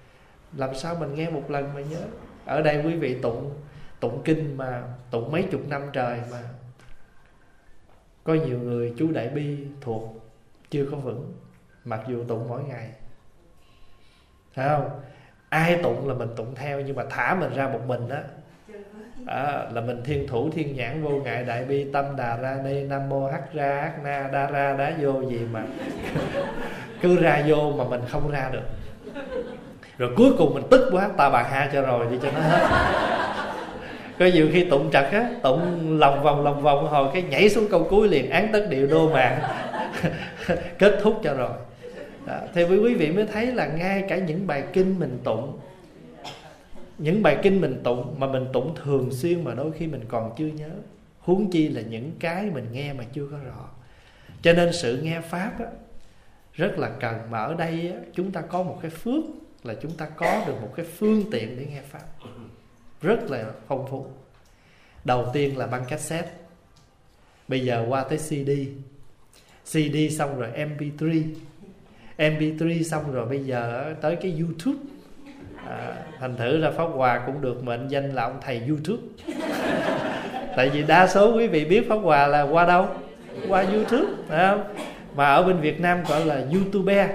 Speaker 1: Làm sao mình nghe một lần mà nhớ? Ở đây quý vị tụng tụng kinh mà tụng mấy chục năm trời mà có nhiều người chú Đại Bi thuộc chưa có vững, mặc dù tụng mỗi ngày, phải không? Ai tụng là mình tụng theo, nhưng mà thả mình ra một mình đó, à, là mình thiên thủ thiên nhãn vô ngại đại bi tâm đà ra ni nam mô hắc ra hắc na đa ra đá vô gì mà cứ ra vô mà mình không ra được. Rồi cuối cùng mình tức quá, ta bà ha cho rồi đi cho nó hết. Có nhiều khi tụng trật á, tụng lòng vòng lòng vòng hồi cái nhảy xuống câu cuối liền án tất điệu đô mạng. Kết thúc cho rồi đó. Thì quý vị mới thấy là ngay cả những bài kinh mình tụng, những bài kinh mình tụng mà mình tụng thường xuyên mà đôi khi mình còn chưa nhớ, huống chi là những cái mình nghe mà chưa có rõ. Cho nên sự nghe pháp á, rất là cần. Mà ở đây á, chúng ta có một cái phước là chúng ta có được một cái phương tiện để nghe pháp rất là phong phú. Đầu tiên là băng cassette, bây giờ qua tới xê đê, xê đê xong rồi em pê ba, em pê ba xong rồi bây giờ tới cái YouTube. À, thành thử ra Pháp Hòa cũng được mệnh danh là ông thầy YouTube. Tại vì đa số quý vị biết Pháp Hòa là qua đâu? Qua YouTube, phải không? Mà ở bên Việt Nam gọi là YouTuber.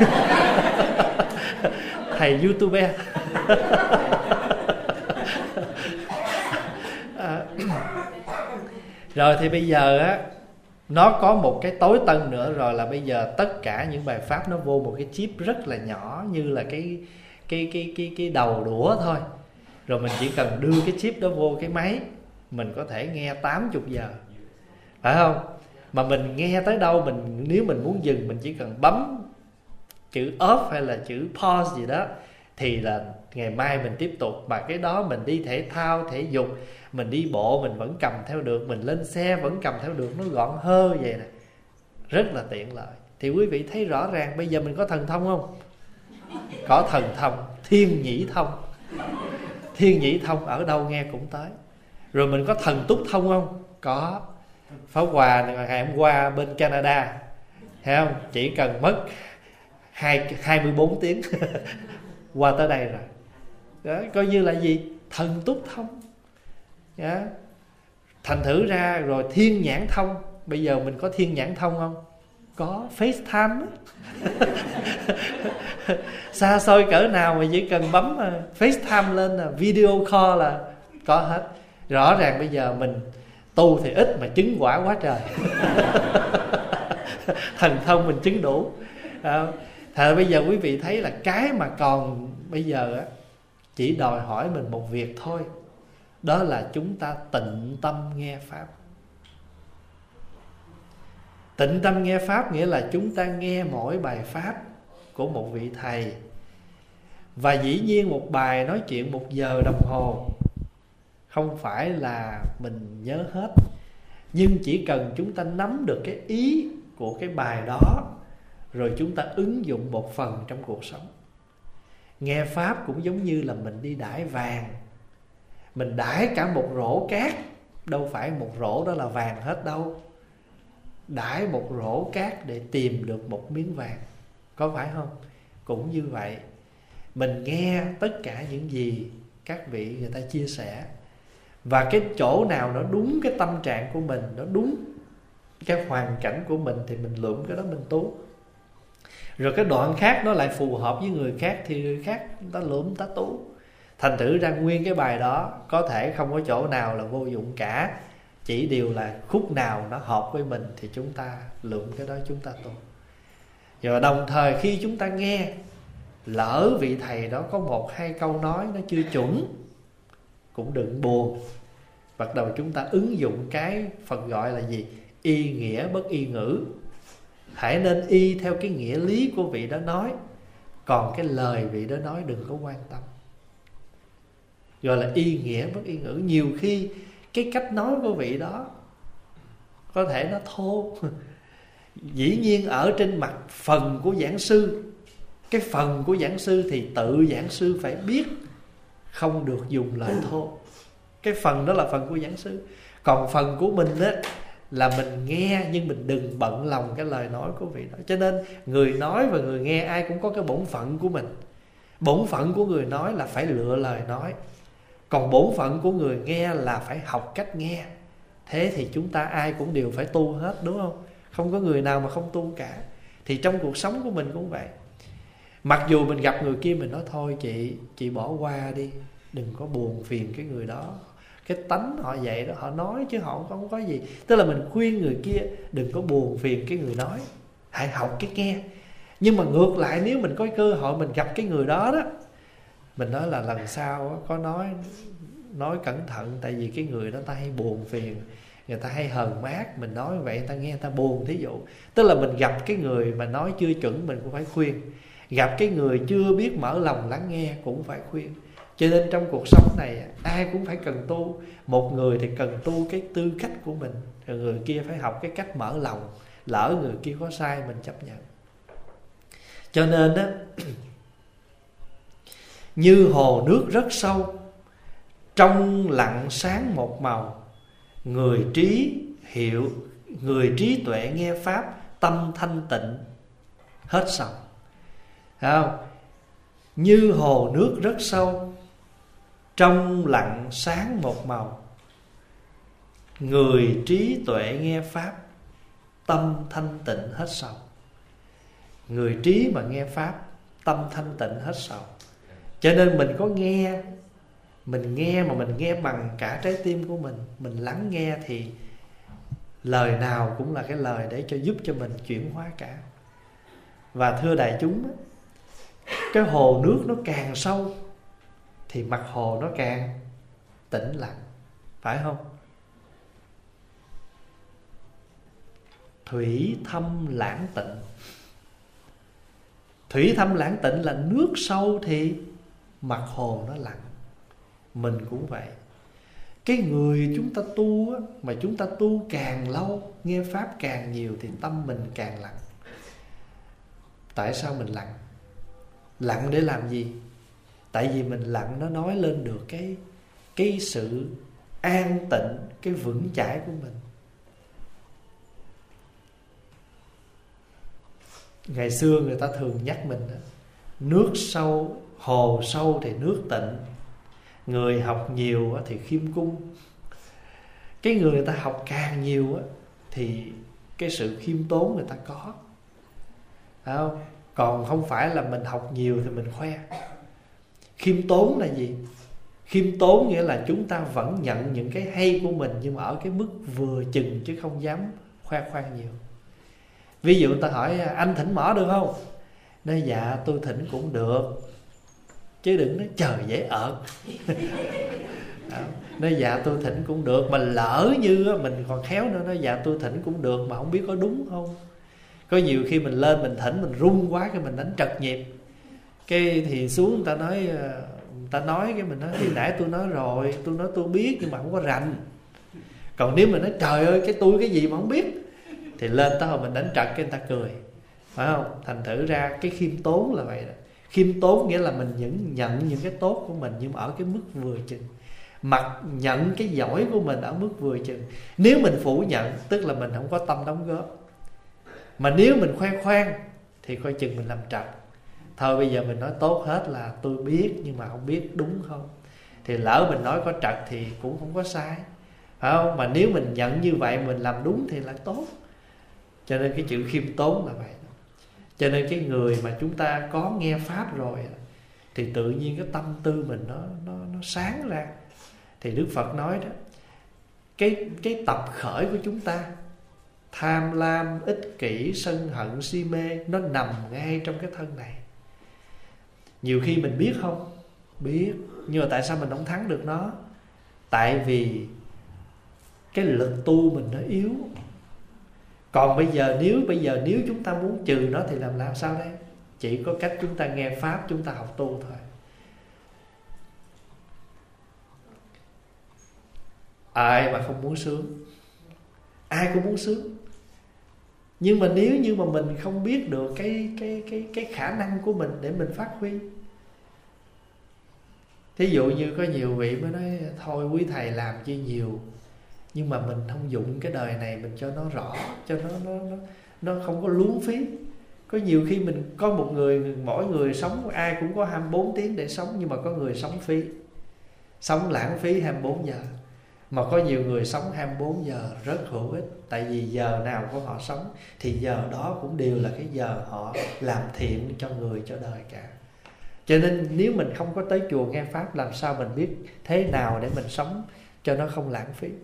Speaker 1: Thầy YouTuber. À, rồi thì bây giờ á, nó có một cái tối tân nữa rồi, là bây giờ tất cả những bài pháp nó vô một cái chip rất là nhỏ, như là cái cái cái cái cái đầu đũa thôi. Rồi mình chỉ cần đưa cái chip đó vô cái máy, mình có thể nghe tám mươi giờ, phải không? Mà mình nghe tới đâu, mình nếu mình muốn dừng, mình chỉ cần bấm chữ off hay là chữ pause gì đó, thì là ngày mai mình tiếp tục. Mà cái đó mình đi thể thao, thể dục, mình đi bộ mình vẫn cầm theo được, mình lên xe vẫn cầm theo được, nó gọn hơ vậy nè, rất là tiện lợi. Thì quý vị thấy rõ ràng bây giờ mình có thần thông không? Có thần thông, thiên nhĩ thông. Thiên nhĩ thông ở đâu nghe cũng tới. Rồi mình có thần túc thông không? Có. Pháp Hòa ngày hôm qua bên Canada, thấy không? Chỉ cần mất hai mươi bốn tiếng qua tới đây rồi đó, coi như là gì? Thần túc thông đó. Thành thử ra rồi thiên nhãn thông. Bây giờ mình có thiên nhãn thông không? Có. FaceTime xa xôi cỡ nào mà chỉ cần bấm FaceTime lên là video call là có hết. Rõ ràng bây giờ mình tu thì ít mà chứng quả quá trời. Thần thông mình chứng đủ. Thật bây giờ quý vị thấy là cái mà còn bây giờ á, chỉ đòi hỏi mình một việc thôi, đó là chúng ta tịnh tâm nghe pháp. Tịnh tâm nghe pháp nghĩa là chúng ta nghe mỗi bài pháp của một vị thầy. Và dĩ nhiên một bài nói chuyện một giờ đồng hồ không phải là mình nhớ hết, nhưng chỉ cần chúng ta nắm được cái ý của cái bài đó, rồi chúng ta ứng dụng một phần trong cuộc sống. Nghe pháp cũng giống như là mình đi đãi vàng, mình đãi cả một rổ cát, đâu phải một rổ đó là vàng hết đâu. Đãi một rổ cát để tìm được một miếng vàng, có phải không? Cũng như vậy, mình nghe tất cả những gì các vị người ta chia sẻ, và cái chỗ nào nó đúng cái tâm trạng của mình, nó đúng cái hoàn cảnh của mình, thì mình lượm cái đó mình tu. Rồi cái đoạn khác nó lại phù hợp với người khác, thì người khác người ta lượm người ta tu. Thành thử ra nguyên cái bài đó có thể không có chỗ nào là vô dụng cả, chỉ điều là khúc nào nó hợp với mình thì chúng ta lượm cái đó chúng ta tu. Rồi đồng thời khi chúng ta nghe, lỡ vị thầy đó có một hai câu nói nó chưa chuẩn, cũng đừng buồn. Bắt đầu chúng ta ứng dụng cái Phật gọi là gì? Y nghĩa bất y ngữ. Hãy nên y theo cái nghĩa lý của vị đó nói, còn cái lời vị đó nói đừng có quan tâm. Gọi là y nghĩa bất y ngữ. Nhiều khi cái cách nói của vị đó có thể nó thô. Dĩ nhiên ở trên mặt phần của giảng sư, cái phần của giảng sư thì tự giảng sư phải biết không được dùng lời thô. Cái phần đó là phần của giảng sư. Còn phần của mình á là mình nghe, nhưng mình đừng bận lòng cái lời nói của vị đó. Cho nên người nói và người nghe ai cũng có cái bổn phận của mình. Bổn phận của người nói là phải lựa lời nói, còn bổn phận của người nghe là phải học cách nghe. Thế thì chúng ta ai cũng đều phải tu hết, đúng không? Không có người nào mà không tu cả. Thì trong cuộc sống của mình cũng vậy. Mặc dù mình gặp người kia mình nói thôi chị, chị bỏ qua đi, đừng có buồn phiền cái người đó. Cái tánh họ vậy đó, họ nói chứ họ không có gì. Tức là mình khuyên người kia đừng có buồn phiền cái người nói, hãy học cái nghe. Nhưng mà ngược lại, nếu mình có cơ hội mình gặp cái người đó đó, mình nói là lần sau có nói nói cẩn thận, tại vì cái người đó ta hay buồn phiền, người ta hay hờn mát, mình nói vậy người ta nghe người ta buồn. Thí dụ, tức là mình gặp cái người mà nói chưa chuẩn mình cũng phải khuyên, gặp cái người chưa biết mở lòng lắng nghe cũng phải khuyên. Cho nên trong cuộc sống này ai cũng phải cần tu. Một người thì cần tu cái tư cách của mình, rồi người kia phải học cái cách mở lòng. Lỡ người kia có sai mình chấp nhận. Cho nên đó, như hồ nước rất sâu, trong lặng sáng một màu, người trí hiểu, người trí tuệ nghe pháp, tâm thanh tịnh hết sầu. Thấy không? Như hồ nước rất sâu, trong lặng sáng một màu, người trí tuệ nghe pháp, tâm thanh tịnh hết sầu. Người trí mà nghe pháp, tâm thanh tịnh hết sầu. Cho nên mình có nghe, mình nghe mà mình nghe bằng cả trái tim của mình, mình lắng nghe thì lời nào cũng là cái lời để cho giúp cho mình chuyển hóa cả. Và thưa đại chúng, cái hồ nước nó càng sâu thì mặt hồ nó càng tĩnh lặng, phải không? Thủy thâm lãng tịnh. Thủy thâm lãng tịnh là nước sâu thì mặt hồ nó lặng. Mình cũng vậy. Cái người chúng ta tu á, mà chúng ta tu càng lâu, nghe pháp càng nhiều thì tâm mình càng lặng. Tại sao mình lặng? Lặng để làm gì? Tại vì mình lặng nó nói lên được cái, cái sự an tịnh, cái vững chãi của mình. Ngày xưa người ta thường nhắc mình đó, nước sâu, hồ sâu thì nước tịnh, người học nhiều thì khiêm cung. Cái người người ta học càng nhiều thì cái sự khiêm tốn người ta có, phải không? Còn không phải là mình học nhiều thì mình khoe. Khiêm tốn là gì? Khiêm tốn nghĩa là chúng ta vẫn nhận những cái hay của mình, nhưng mà ở cái mức vừa chừng, chứ không dám khoe khoang nhiều. Ví dụ người ta hỏi anh thỉnh mỏ được không? Nói dạ tôi thỉnh cũng được, chứ đừng nói trời dễ ợt. Nói dạ tôi thỉnh cũng được, mà lỡ như mình còn khéo nữa, nói dạ tôi thỉnh cũng được mà không biết có đúng không. Có nhiều khi mình lên mình thỉnh mình run quá, cái mình đánh trật nhịp, cái thì xuống người ta nói, người ta nói cái mình nói thì nãy tôi nói rồi, tôi nói tôi biết nhưng mà không có rành. Còn nếu mình nói trời ơi cái tôi cái gì mà không biết, thì lên tới hồi mình đánh trật cái người ta cười, phải không? Thành thử ra cái khiêm tốn là vậy đó. Khiêm tốn nghĩa là mình những nhận những cái tốt của mình, nhưng mà ở cái mức vừa chừng. Mặc nhận cái giỏi của mình ở mức vừa chừng. Nếu mình phủ nhận tức là mình không có tâm đóng góp. Mà nếu mình khoe khoang thì coi chừng mình làm trật. Thôi bây giờ mình nói tốt hết là tôi biết, nhưng mà không biết đúng không. Thì lỡ mình nói có trật thì cũng không có sai, phải không? Mà nếu mình nhận như vậy mình làm đúng thì là tốt. Cho nên cái chữ khiêm tốn là vậy. Cho nên cái người mà chúng ta có nghe pháp rồi thì tự nhiên cái tâm tư mình nó, nó, nó sáng ra. Thì Đức Phật nói đó, Cái, cái tập khởi của chúng ta, tham lam, ích kỷ, sân hận, si mê, nó nằm ngay trong cái thân này. Nhiều khi mình biết không? Biết. Nhưng mà tại sao mình không thắng được nó? Tại vì cái lực tu mình nó yếu. Còn bây giờ nếu bây giờ nếu chúng ta muốn trừ nó thì làm làm sao đây? Chỉ có cách chúng ta nghe pháp, chúng ta học tu thôi. Ai mà không muốn sướng? Ai cũng muốn sướng. Nhưng mà nếu như mà mình không biết được cái cái cái cái khả năng của mình để mình phát huy. Thí dụ như có nhiều vị mới nói thôi quý thầy làm chi nhiều, nhưng mà mình không dụng cái đời này mình cho nó rõ, cho nó nó nó, nó không có luống phí. Có nhiều khi mình có một người, mỗi người sống ai cũng có hai mươi bốn tiếng để sống, nhưng mà có người sống phí, sống lãng phí hai mươi bốn giờ. Mà có nhiều người sống hai mươi bốn giờ rất hữu ích. Tại vì giờ nào của họ sống thì giờ đó cũng đều là cái giờ họ làm thiện cho người, cho đời cả. Cho nên nếu mình không có tới chùa nghe Pháp, làm sao mình biết thế nào để mình sống cho nó không lãng phí.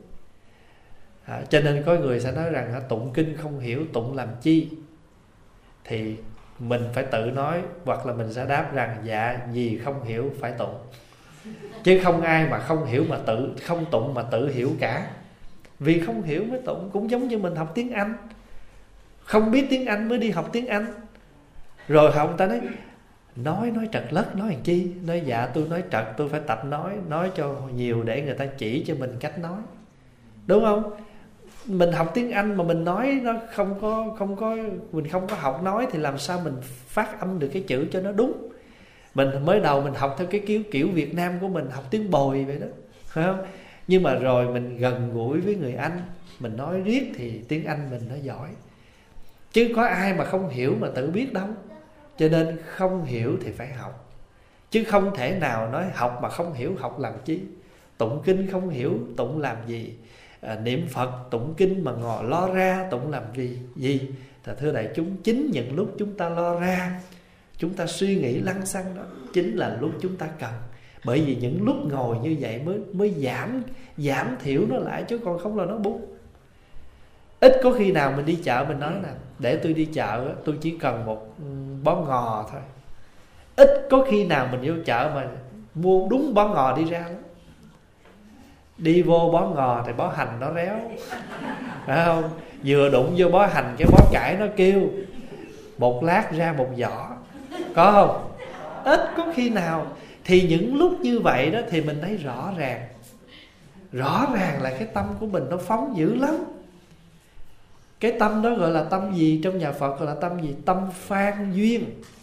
Speaker 1: à, Cho nên có người sẽ nói rằng tụng kinh không hiểu, tụng làm chi? Thì mình phải tự nói, hoặc là mình sẽ đáp rằng dạ vì không hiểu phải tụng. Chứ không ai mà không hiểu mà tự không tụng mà tự hiểu cả. Vì không hiểu mới tụng. Cũng giống như mình học tiếng Anh, không biết tiếng Anh mới đi học tiếng Anh. Rồi học người ta nói Nói nói trật lất, nói làm chi? Nói dạ tôi nói trật, tôi phải tập nói Nói cho nhiều để người ta chỉ cho mình cách nói. Đúng không? Mình học tiếng Anh mà mình nói nó không có không có mình không có học nói thì làm sao mình phát âm được cái chữ cho nó đúng. Mình mới đầu mình học theo cái kiểu kiểu Việt Nam của mình, học tiếng bồi vậy đó, phải không? Nhưng mà rồi mình gần gũi với người Anh, mình nói riết thì tiếng Anh mình nó giỏi. Chứ có ai mà không hiểu mà tự biết đâu. Cho nên không hiểu thì phải học. Chứ không thể nào nói học mà không hiểu, học làm chi? Tụng kinh không hiểu, tụng làm gì? À, niệm Phật tụng kinh mà ngồi lo ra, tụng làm gì? gì? Thì thưa đại chúng, chính những lúc chúng ta lo ra, chúng ta suy nghĩ lăng xăng đó, chính là lúc chúng ta cần. Bởi vì những lúc ngồi như vậy mới mới giảm giảm thiểu nó lại, chứ còn không là nó bung. Ít có khi nào mình đi chợ mình nói nè, để tôi đi chợ tôi chỉ cần một bó ngò thôi. Ít có khi nào mình vô chợ mà mua đúng bó ngò đi ra lắm. Đi vô bó ngò thì bó hành nó réo, phải không? Vừa đụng vô bó hành cái bó cải nó kêu. Một lát ra một giỏ, có không? Ít có khi nào. Thì những lúc như vậy đó thì mình thấy rõ ràng, rõ ràng là cái tâm của mình nó phóng dữ lắm. Cái tâm đó gọi là tâm gì? Trong nhà Phật gọi là tâm gì? Tâm phan duyên.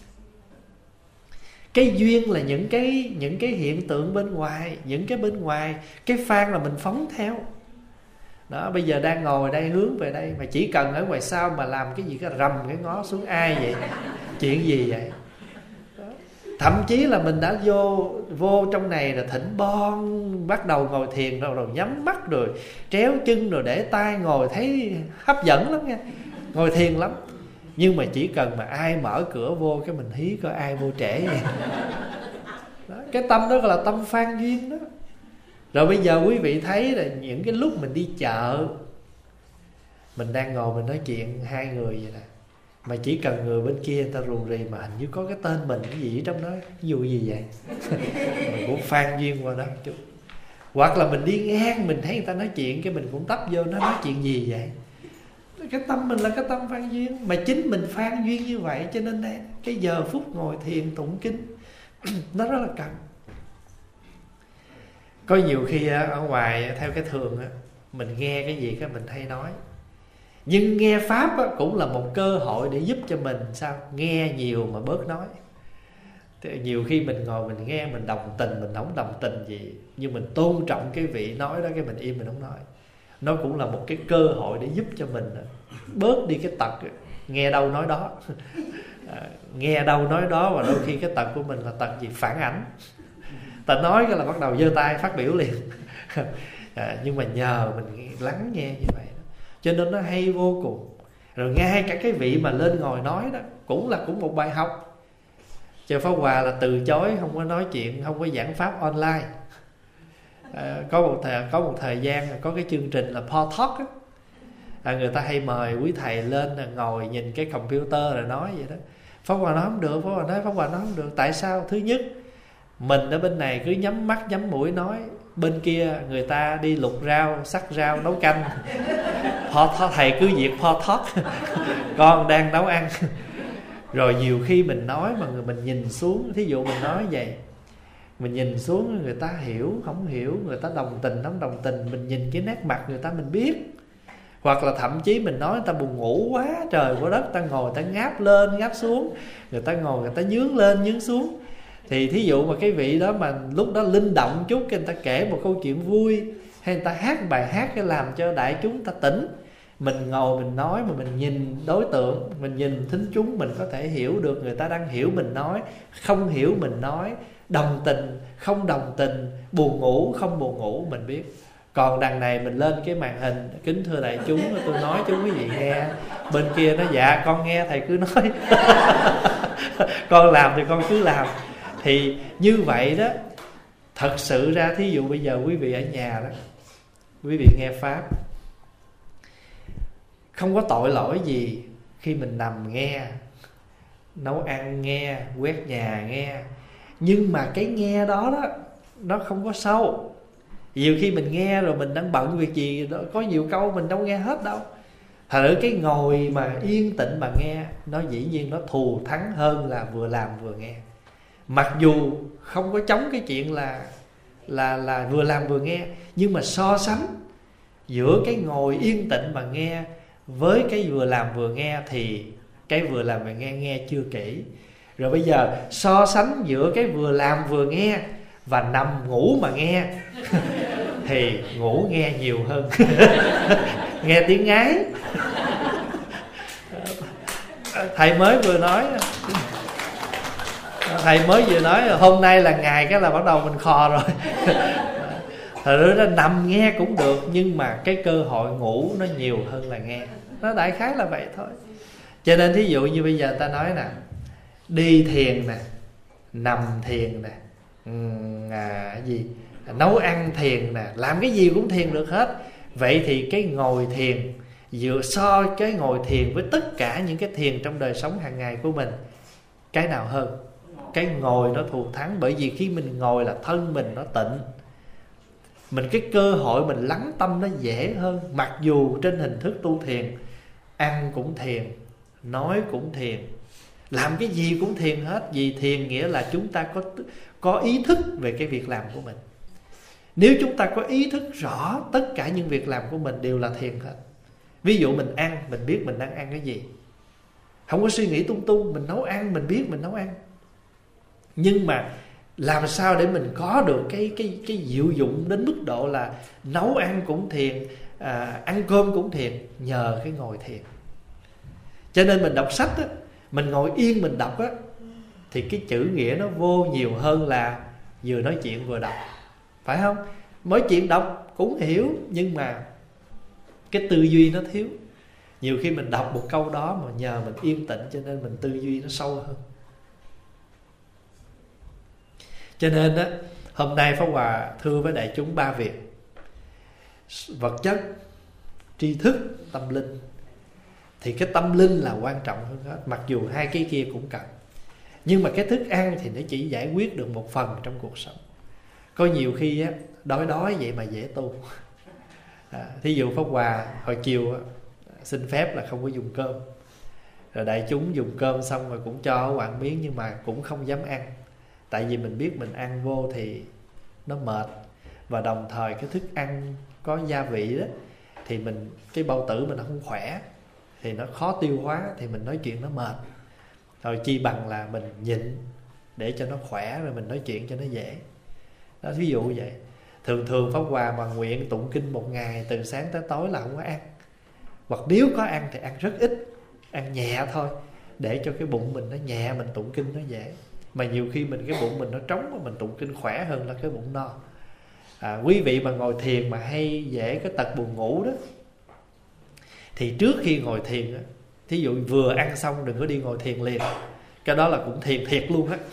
Speaker 1: Cái duyên là những cái những cái hiện tượng bên ngoài, những cái bên ngoài. Cái phan là mình phóng theo. Đó, bây giờ đang ngồi đây hướng về đây, mà chỉ cần ở ngoài sau mà làm cái gì cái rầm cái ngó xuống, ai vậy? Chuyện gì vậy? Đó. Thậm chí là mình đã vô vô trong này là thỉnh bon, bắt đầu ngồi thiền rồi, rồi nhắm mắt rồi tréo chân rồi để tay ngồi, thấy hấp dẫn lắm nha, ngồi thiền lắm. Nhưng mà chỉ cần mà ai mở cửa vô cái mình hí coi ai vô trễ vậy. Đó, cái tâm đó gọi là tâm phan duyên đó. Rồi bây giờ quý vị thấy là những cái lúc mình đi chợ, mình đang ngồi mình nói chuyện hai người vậy nè, mà chỉ cần người bên kia người ta rù rì mà hình như có cái tên mình cái gì ở trong đó, ví dụ gì vậy mình cũng phan duyên qua đó chút. Hoặc là mình đi ngang mình thấy người ta nói chuyện, cái mình cũng tấp vô nó nói chuyện gì vậy. Cái tâm mình là cái tâm phan duyên, mà chính mình phan duyên như vậy. Cho nên đây, cái giờ phút ngồi thiền tụng kinh nó rất là cần. Có nhiều khi ở ngoài theo cái thường mình nghe cái gì cái mình hay nói, nhưng nghe Pháp cũng là một cơ hội để giúp cho mình sao nghe nhiều mà bớt nói. Thì nhiều khi mình ngồi mình nghe mình đồng tình, mình không đồng tình gì, nhưng mình tôn trọng cái vị nói đó, cái mình im mình không nói. Nó cũng là một cái cơ hội để giúp cho mình bớt đi cái tật nghe đâu nói đó. À, nghe đâu nói đó, và đôi khi cái tật của mình là tật gì? Phản ảnh. Ta nói cái là bắt đầu giơ tay phát biểu liền. À, nhưng mà nhờ mình lắng nghe như vậy đó, cho nên nó hay vô cùng. Rồi ngay cả cái vị mà lên ngồi nói đó cũng là cũng một bài học. Chợ Pháp Hòa là từ chối không có nói chuyện, không có giảng pháp online. À, có một thời có một thời gian có cái chương trình là Po Talk á, à, người ta hay mời quý thầy lên là ngồi nhìn cái computer rồi nói vậy đó. Pháp Hòa nói không được, Pháp Hòa nói Pháp Hòa nói không được. Tại sao? Thứ nhất, mình ở bên này cứ nhắm mắt nhắm mũi nói, bên kia người ta đi lục rau, sắc rau, nấu canh. Po, thầy cứ việc Po Talk, con đang nấu ăn. Rồi nhiều khi mình nói mà người mình nhìn xuống, thí dụ mình nói vậy, mình nhìn xuống người ta hiểu không hiểu, người ta đồng tình không đồng tình, mình nhìn cái nét mặt người ta mình biết. Hoặc là thậm chí mình nói người ta buồn ngủ quá trời quá đất, ta ngồi ta ngáp lên ngáp xuống, người ta ngồi người ta nhướng lên nhướng xuống. Thì thí dụ mà cái vị đó mà lúc đó linh động chút, cái người ta kể một câu chuyện vui, hay người ta hát bài hát cái làm cho đại chúng ta tỉnh, Mình ngồi mình nói mà mình nhìn đối tượng, mình nhìn thính chúng, mình có thể hiểu được người ta đang hiểu mình nói, không hiểu mình nói, đồng tình, không đồng tình, buồn ngủ, không buồn ngủ, mình biết. Còn đằng này mình lên cái màn hình, kính thưa đại chúng, tôi nói cho quý vị nghe. Bên kia nó dạ con nghe thầy cứ nói. Con làm thì con cứ làm. Thì như vậy đó, thật sự ra thí dụ bây giờ quý vị ở nhà đó, quý vị nghe Pháp, không có tội lỗi gì khi mình nằm nghe, nấu ăn nghe, quét nhà nghe. Nhưng mà cái nghe đó đó, nó không có sâu. Nhiều khi mình nghe rồi mình đang bận việc gì đó, có nhiều câu mình đâu nghe hết đâu. Thật sự cái ngồi mà yên tĩnh mà nghe, nó dĩ nhiên nó thù thắng hơn là vừa làm vừa nghe. Mặc dù không có chống cái chuyện là là là vừa làm vừa nghe, nhưng mà so sánh giữa cái ngồi yên tĩnh mà nghe với cái vừa làm vừa nghe thì cái vừa làm vừa nghe nghe chưa kỹ. Rồi bây giờ so sánh giữa cái vừa làm vừa nghe và nằm ngủ mà nghe thì ngủ nghe nhiều hơn. Nghe tiếng ngái. Thầy mới vừa nói, thầy mới vừa nói hôm nay là ngày cái là bắt đầu mình khò rồi. Thật ra nằm nghe cũng được, nhưng mà cái cơ hội ngủ nó nhiều hơn là nghe. Nó đại khái là vậy thôi. Cho nên thí dụ như bây giờ ta nói nè, đi thiền nè, nằm thiền nè, à, gì nấu ăn thiền nè, làm cái gì cũng thiền được hết. Vậy thì cái ngồi thiền, dựa so cái ngồi thiền với tất cả những cái thiền trong đời sống hàng ngày của mình, cái nào hơn? Cái ngồi nó thù thắng. Bởi vì khi mình ngồi là thân mình nó tịnh, mình cái cơ hội mình lắng tâm nó dễ hơn. Mặc dù trên hình thức tu thiền, ăn cũng thiền, nói cũng thiền, làm cái gì cũng thiền hết. Vì thiền nghĩa là chúng ta có, có ý thức về cái việc làm của mình. Nếu chúng ta có ý thức rõ tất cả những việc làm của mình đều là thiền hết. Ví dụ mình ăn, mình biết mình đang ăn cái gì, không có suy nghĩ tung tung. Mình nấu ăn, mình biết mình nấu ăn. Nhưng mà làm sao để mình có được cái, cái, cái diệu dụng đến mức độ là nấu ăn cũng thiền, à, ăn cơm cũng thiền, nhờ cái ngồi thiền. Cho nên mình đọc sách á, mình ngồi yên mình đọc á, thì cái chữ nghĩa nó vô nhiều hơn là vừa nói chuyện vừa đọc. Phải không? Mới chuyện đọc cũng hiểu, nhưng mà cái tư duy nó thiếu. Nhiều khi mình đọc một câu đó mà nhờ mình yên tĩnh, cho nên mình tư duy nó sâu hơn. Cho nên á, hôm nay Pháp Hòa thưa với đại chúng ba việc: vật chất, tri thức, tâm linh. Thì cái tâm linh là quan trọng hơn hết, mặc dù hai cái kia cũng cần. Nhưng mà cái thức ăn thì nó chỉ giải quyết được một phần trong cuộc sống. Có nhiều khi á, đói đói vậy mà dễ tu. à, Thí dụ Pháp Hòa hồi chiều á, xin phép là không có dùng cơm. Rồi đại chúng dùng cơm xong rồi cũng cho quạng miếng, nhưng mà cũng không dám ăn. Tại vì mình biết mình ăn vô thì nó mệt. Và đồng thời cái thức ăn có gia vị đó, thì mình cái bao tử mình nó không khỏe, thì nó khó tiêu hóa, thì mình nói chuyện nó mệt. Rồi chi bằng là mình nhịn để cho nó khỏe, rồi mình nói chuyện cho nó dễ. Đó, ví dụ vậy. Thường thường Pháp Hòa mà nguyện tụng kinh một ngày từ sáng tới tối là không có ăn. Hoặc nếu có ăn thì ăn rất ít, ăn nhẹ thôi, để cho cái bụng mình nó nhẹ, mình tụng kinh nó dễ. Mà nhiều khi mình cái bụng mình nó trống, mình tụng kinh khỏe hơn là cái bụng no. à, Quý vị mà ngồi thiền mà hay dễ cái tật buồn ngủ đó, thì trước khi ngồi thiền á, thí dụ vừa ăn xong đừng có đi ngồi thiền liền. Cái đó là cũng thiền thiệt luôn á.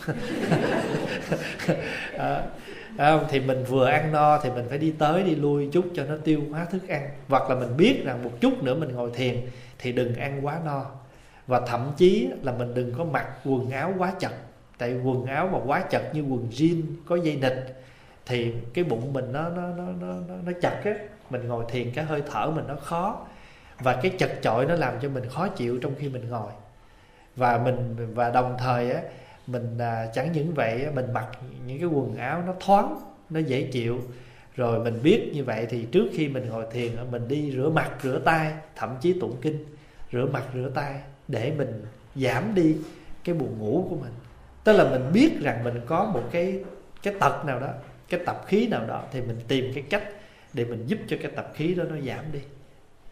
Speaker 1: à, à, Thì mình vừa ăn no thì mình phải đi tới đi lui chút cho nó tiêu hóa thức ăn. Hoặc là mình biết rằng một chút nữa mình ngồi thiền thì đừng ăn quá no. Và thậm chí là mình đừng có mặc quần áo quá chật. Tại quần áo mà quá chật như quần jean có dây nịt thì cái bụng mình nó, nó, nó, nó, nó chật á. Mình ngồi thiền cái hơi thở mình nó khó, và cái chật chội nó làm cho mình khó chịu trong khi mình ngồi. Và mình và đồng thời á, mình à, chẳng những vậy, mình mặc những cái quần áo nó thoáng, nó dễ chịu. Rồi mình biết như vậy thì trước khi mình ngồi thiền, mình đi rửa mặt, rửa tay, thậm chí tụng kinh, rửa mặt, rửa tay, để mình giảm đi cái buồn ngủ của mình. Tức là mình biết rằng mình có một cái, cái tật nào đó, cái tập khí nào đó, thì mình tìm cái cách để mình giúp cho cái tập khí đó nó giảm đi.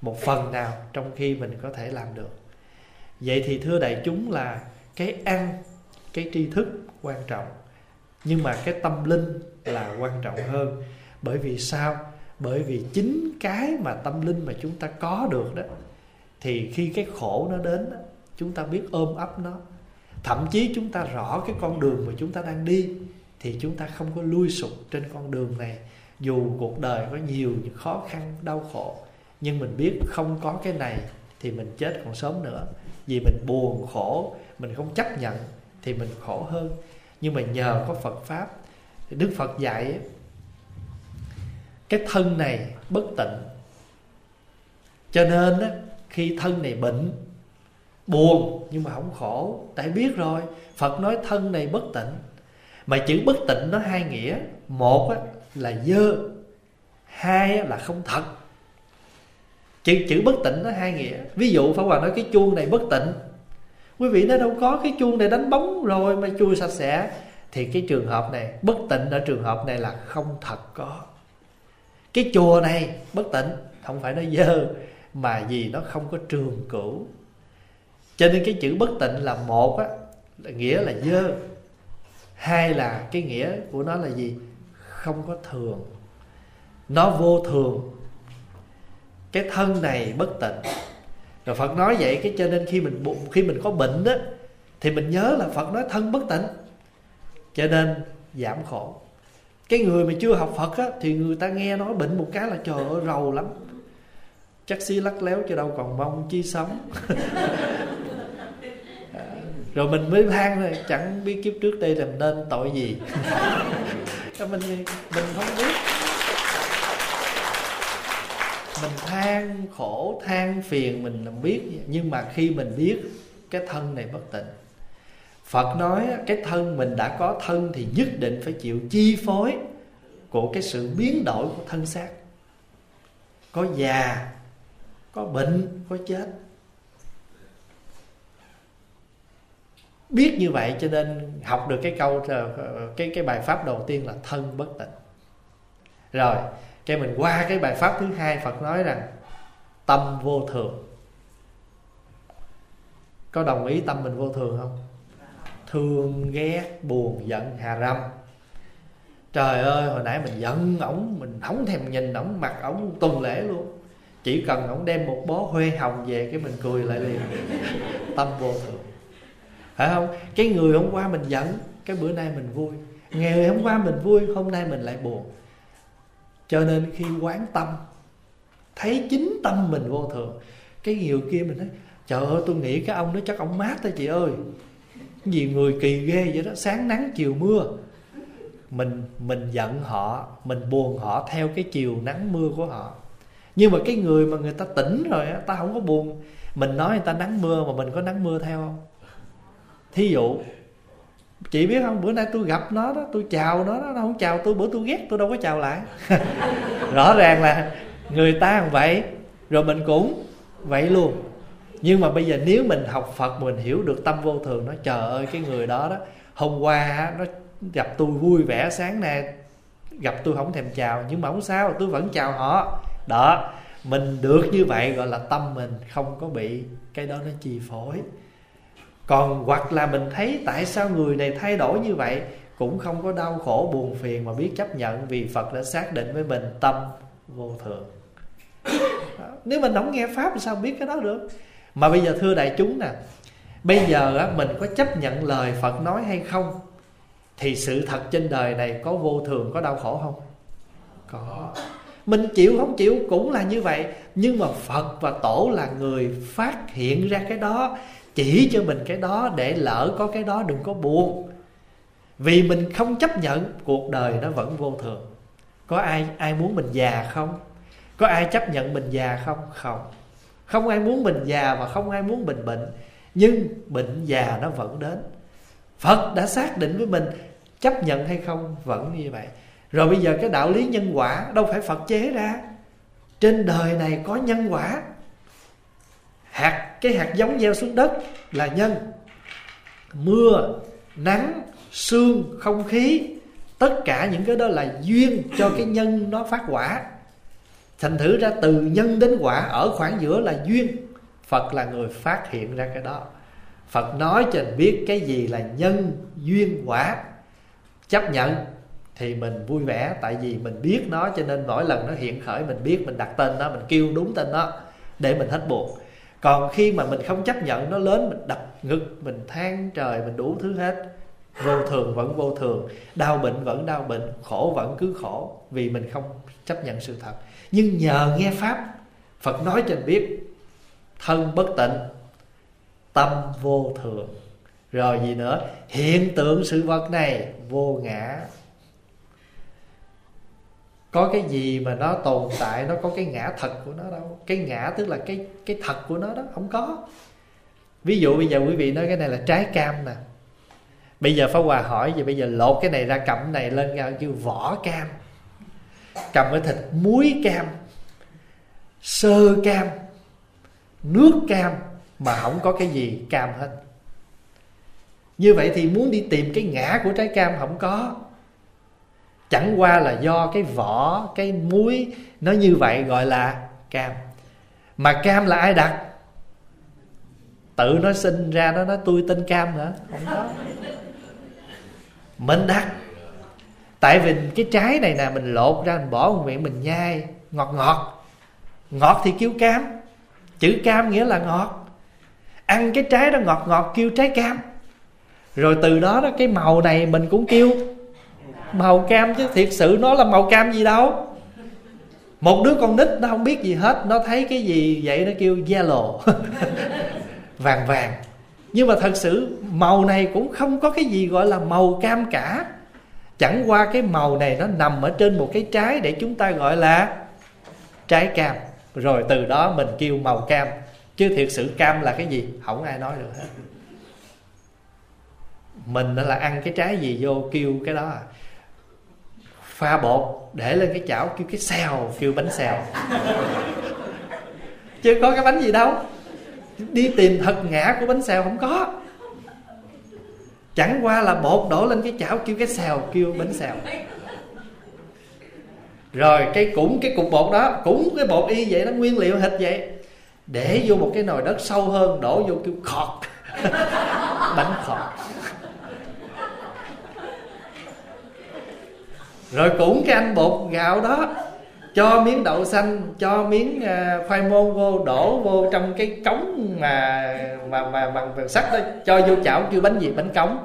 Speaker 1: một phần nào trong khi mình có thể làm được. Vậy thì thưa đại chúng là cái ăn, cái tri thức quan trọng, nhưng mà cái tâm linh là quan trọng hơn. Bởi vì sao? Bởi vì chính cái mà tâm linh mà chúng ta có được đó, thì khi cái khổ nó đến đó, chúng ta biết ôm ấp nó. Thậm chí chúng ta rõ cái con đường mà chúng ta đang đi, thì chúng ta không có lui sụp trên con đường này. Dù cuộc đời có nhiều những khó khăn, đau khổ, nhưng mình biết không có cái này thì mình chết còn sớm nữa. Vì mình buồn khổ, mình không chấp nhận thì mình khổ hơn. Nhưng mà nhờ có Phật Pháp, thì Đức Phật dạy cái thân này bất tịnh, cho nên á, khi thân này bệnh, buồn nhưng mà không khổ. Tại biết rồi, Phật nói thân này bất tịnh. Mà chữ bất tịnh nó hai nghĩa. Một á, là dơ, hai á, là không thật. Chữ, chữ bất tịnh nó hai nghĩa. Ví dụ Pháp Hòa nói cái chuông này bất tịnh, quý vị nói đâu có, cái chuông này đánh bóng rồi mà chui sạch sẽ. Thì cái trường hợp này, bất tịnh ở trường hợp này là không thật có. Cái chùa này bất tịnh, không phải nó dơ, mà vì nó không có trường cửu. Cho nên cái chữ bất tịnh là một á, là nghĩa là dơ. Hai là cái nghĩa của nó là gì? Không có thường, nó vô thường. Cái thân này bất tịnh. Rồi Phật nói vậy, cái cho nên khi mình khi mình có bệnh á, thì mình nhớ là Phật nói thân bất tịnh, cho nên giảm khổ. Cái người mà chưa học Phật á, thì người ta nghe nói bệnh một cái là trời ơi rầu lắm, chắc xí lắc léo cho đâu còn mong chi sống. Rồi mình mới than thôi, chẳng biết kiếp trước đây làm nên tội gì. mình mình không biết. Mình than khổ, than phiền mình làm biết. Nhưng mà khi mình biết cái thân này bất tịnh, Phật nói cái thân mình đã có thân thì nhất định phải chịu chi phối của cái sự biến đổi của thân xác. Có già, có bệnh, có chết. Biết như vậy cho nên học được cái câu cái cái bài pháp đầu tiên là thân bất tịnh. Rồi, cái mình qua cái bài pháp thứ hai, Phật nói rằng tâm vô thường. Có đồng ý tâm mình vô thường không? Thương, ghét, buồn, giận, hà răm. Trời ơi, hồi nãy mình giận ổng, mình không thèm nhìn ổng, mặt ổng tuần lễ luôn. Chỉ cần ổng đem một bó huê hồng về, cái mình cười lại liền. Tâm vô thường, phải không? Cái người hôm qua mình giận, cái bữa nay mình vui. Ngày hôm qua mình vui, hôm nay mình lại buồn. Cho nên khi quán tâm, thấy chính tâm mình vô thường, cái người kia mình nói trời ơi, tôi nghĩ cái ông đó chắc ông mát đó chị ơi, cái gì người kỳ ghê vậy đó, sáng nắng chiều mưa. Mình mình giận họ, mình buồn họ theo cái chiều nắng mưa của họ. Nhưng mà cái người mà người ta tỉnh rồi á, ta không có buồn. Mình nói người ta nắng mưa mà mình có nắng mưa theo không? Thí dụ chị biết không, bữa nay tôi gặp nó đó, tôi chào nó, nó không chào tôi, bữa tôi ghét tôi đâu có chào lại. Rõ ràng là người ta vậy, rồi mình cũng vậy luôn. Nhưng mà bây giờ nếu mình học Phật, mình hiểu được tâm vô thường, nó trời ơi cái người đó đó, hôm qua nó gặp tôi vui vẻ, sáng nay gặp tôi không thèm chào, nhưng mà không sao, tôi vẫn chào họ. Đó, mình được như vậy gọi là tâm mình không có bị cái đó nó chi phối. Còn hoặc là mình thấy tại sao người này thay đổi như vậy, cũng không có đau khổ buồn phiền mà biết chấp nhận, vì Phật đã xác định với mình tâm vô thường. Nếu mình không nghe Pháp thì sao biết cái đó được? Mà bây giờ thưa đại chúng nè, bây giờ á, mình có chấp nhận lời Phật nói hay không? Thì sự thật trên đời này có vô thường, có đau khổ không? Có. Mình chịu không chịu cũng là như vậy. Nhưng mà Phật và Tổ là người phát hiện ra cái đó, chỉ cho mình cái đó, để lỡ có cái đó đừng có buồn. Vì mình không chấp nhận, cuộc đời nó vẫn vô thường. Có ai ai muốn mình già không? Có ai chấp nhận mình già không? Không. Không ai muốn mình già và không ai muốn mình bệnh. Nhưng bệnh già nó vẫn đến. Phật đã xác định với mình, chấp nhận hay không vẫn như vậy. Rồi bây giờ cái đạo lý nhân quả đâu phải Phật chế ra. Trên đời này có nhân quả. Hạt, cái hạt giống gieo xuống đất là nhân. Mưa, nắng, sương, không khí, tất cả những cái đó là duyên cho cái nhân nó phát quả. Thành thử ra từ nhân đến quả, ở khoảng giữa là duyên. Phật là người phát hiện ra cái đó. Phật nói cho mình biết cái gì là nhân, duyên, quả. Chấp nhận thì mình vui vẻ, tại vì mình biết nó, cho nên mỗi lần nó hiện khởi mình biết, mình đặt tên nó, mình kêu đúng tên nó để mình hết buồn. Còn khi mà mình không chấp nhận nó lớn, mình đập ngực, mình than trời, mình đủ thứ hết. Vô thường vẫn vô thường, đau bệnh vẫn đau bệnh, khổ vẫn cứ khổ, vì mình không chấp nhận sự thật. Nhưng nhờ nghe Pháp, Phật nói cho mình biết thân bất tịnh, tâm vô thường. Rồi gì nữa? Hiện tượng sự vật này vô ngã. Có cái gì mà nó tồn tại, nó có cái ngã thật của nó đâu. Cái ngã tức là cái, cái thật của nó đó, không có. Ví dụ bây giờ quý vị nói cái này là trái cam nè. Bây giờ Pháp Hòa hỏi, vậy bây giờ lột cái này ra, cầm cái này lên ra kêu vỏ cam, cầm cái thịt muối cam, sơ cam, nước cam, mà không có cái gì cam hết. Như vậy thì muốn đi tìm cái ngã của trái cam không có. Chẳng qua là do cái vỏ, cái muối nó như vậy gọi là cam. Mà cam là ai đặt? Tự nó sinh ra nó nói tôi tên cam hả? Không có. Mình đặt. Tại vì cái trái này nè, mình lột ra, mình bỏ vào miệng mình nhai, ngọt ngọt. Ngọt thì kêu cam. Chữ cam nghĩa là ngọt. Ăn cái trái đó ngọt ngọt kêu trái cam. Rồi từ đó, đó cái màu này mình cũng kêu màu cam, chứ thiệt sự nó là màu cam gì đâu. Một đứa con nít nó không biết gì hết, nó thấy cái gì vậy nó kêu yellow vàng vàng. Nhưng mà thật sự màu này cũng không có cái gì gọi là màu cam cả. Chẳng qua cái màu này nó nằm ở trên một cái trái để chúng ta gọi là trái cam. Rồi từ đó mình kêu màu cam. Chứ thiệt sự cam là cái gì không ai nói được hết. Mình là ăn cái trái gì vô kêu cái đó à. Pha bột để lên cái chảo kêu cái xèo, kêu bánh xèo. Chứ có cái bánh gì đâu. Đi tìm thật ngã của bánh xèo không có. Chẳng qua là bột đổ lên cái chảo kêu cái xèo, kêu bánh xèo. Rồi cái cũng cái cục bột đó, cũng cái bột y vậy, nó nguyên liệu thịt vậy, để vô một cái nồi đất sâu hơn, đổ vô kêu khọt bánh khọt. Rồi cũng cái anh bột gạo đó, cho miếng đậu xanh, cho miếng uh, khoai môn vô, đổ vô trong cái cống mà mà mà bằng mà, sắt đó, cho vô chảo kêu bánh gì? Bánh cống.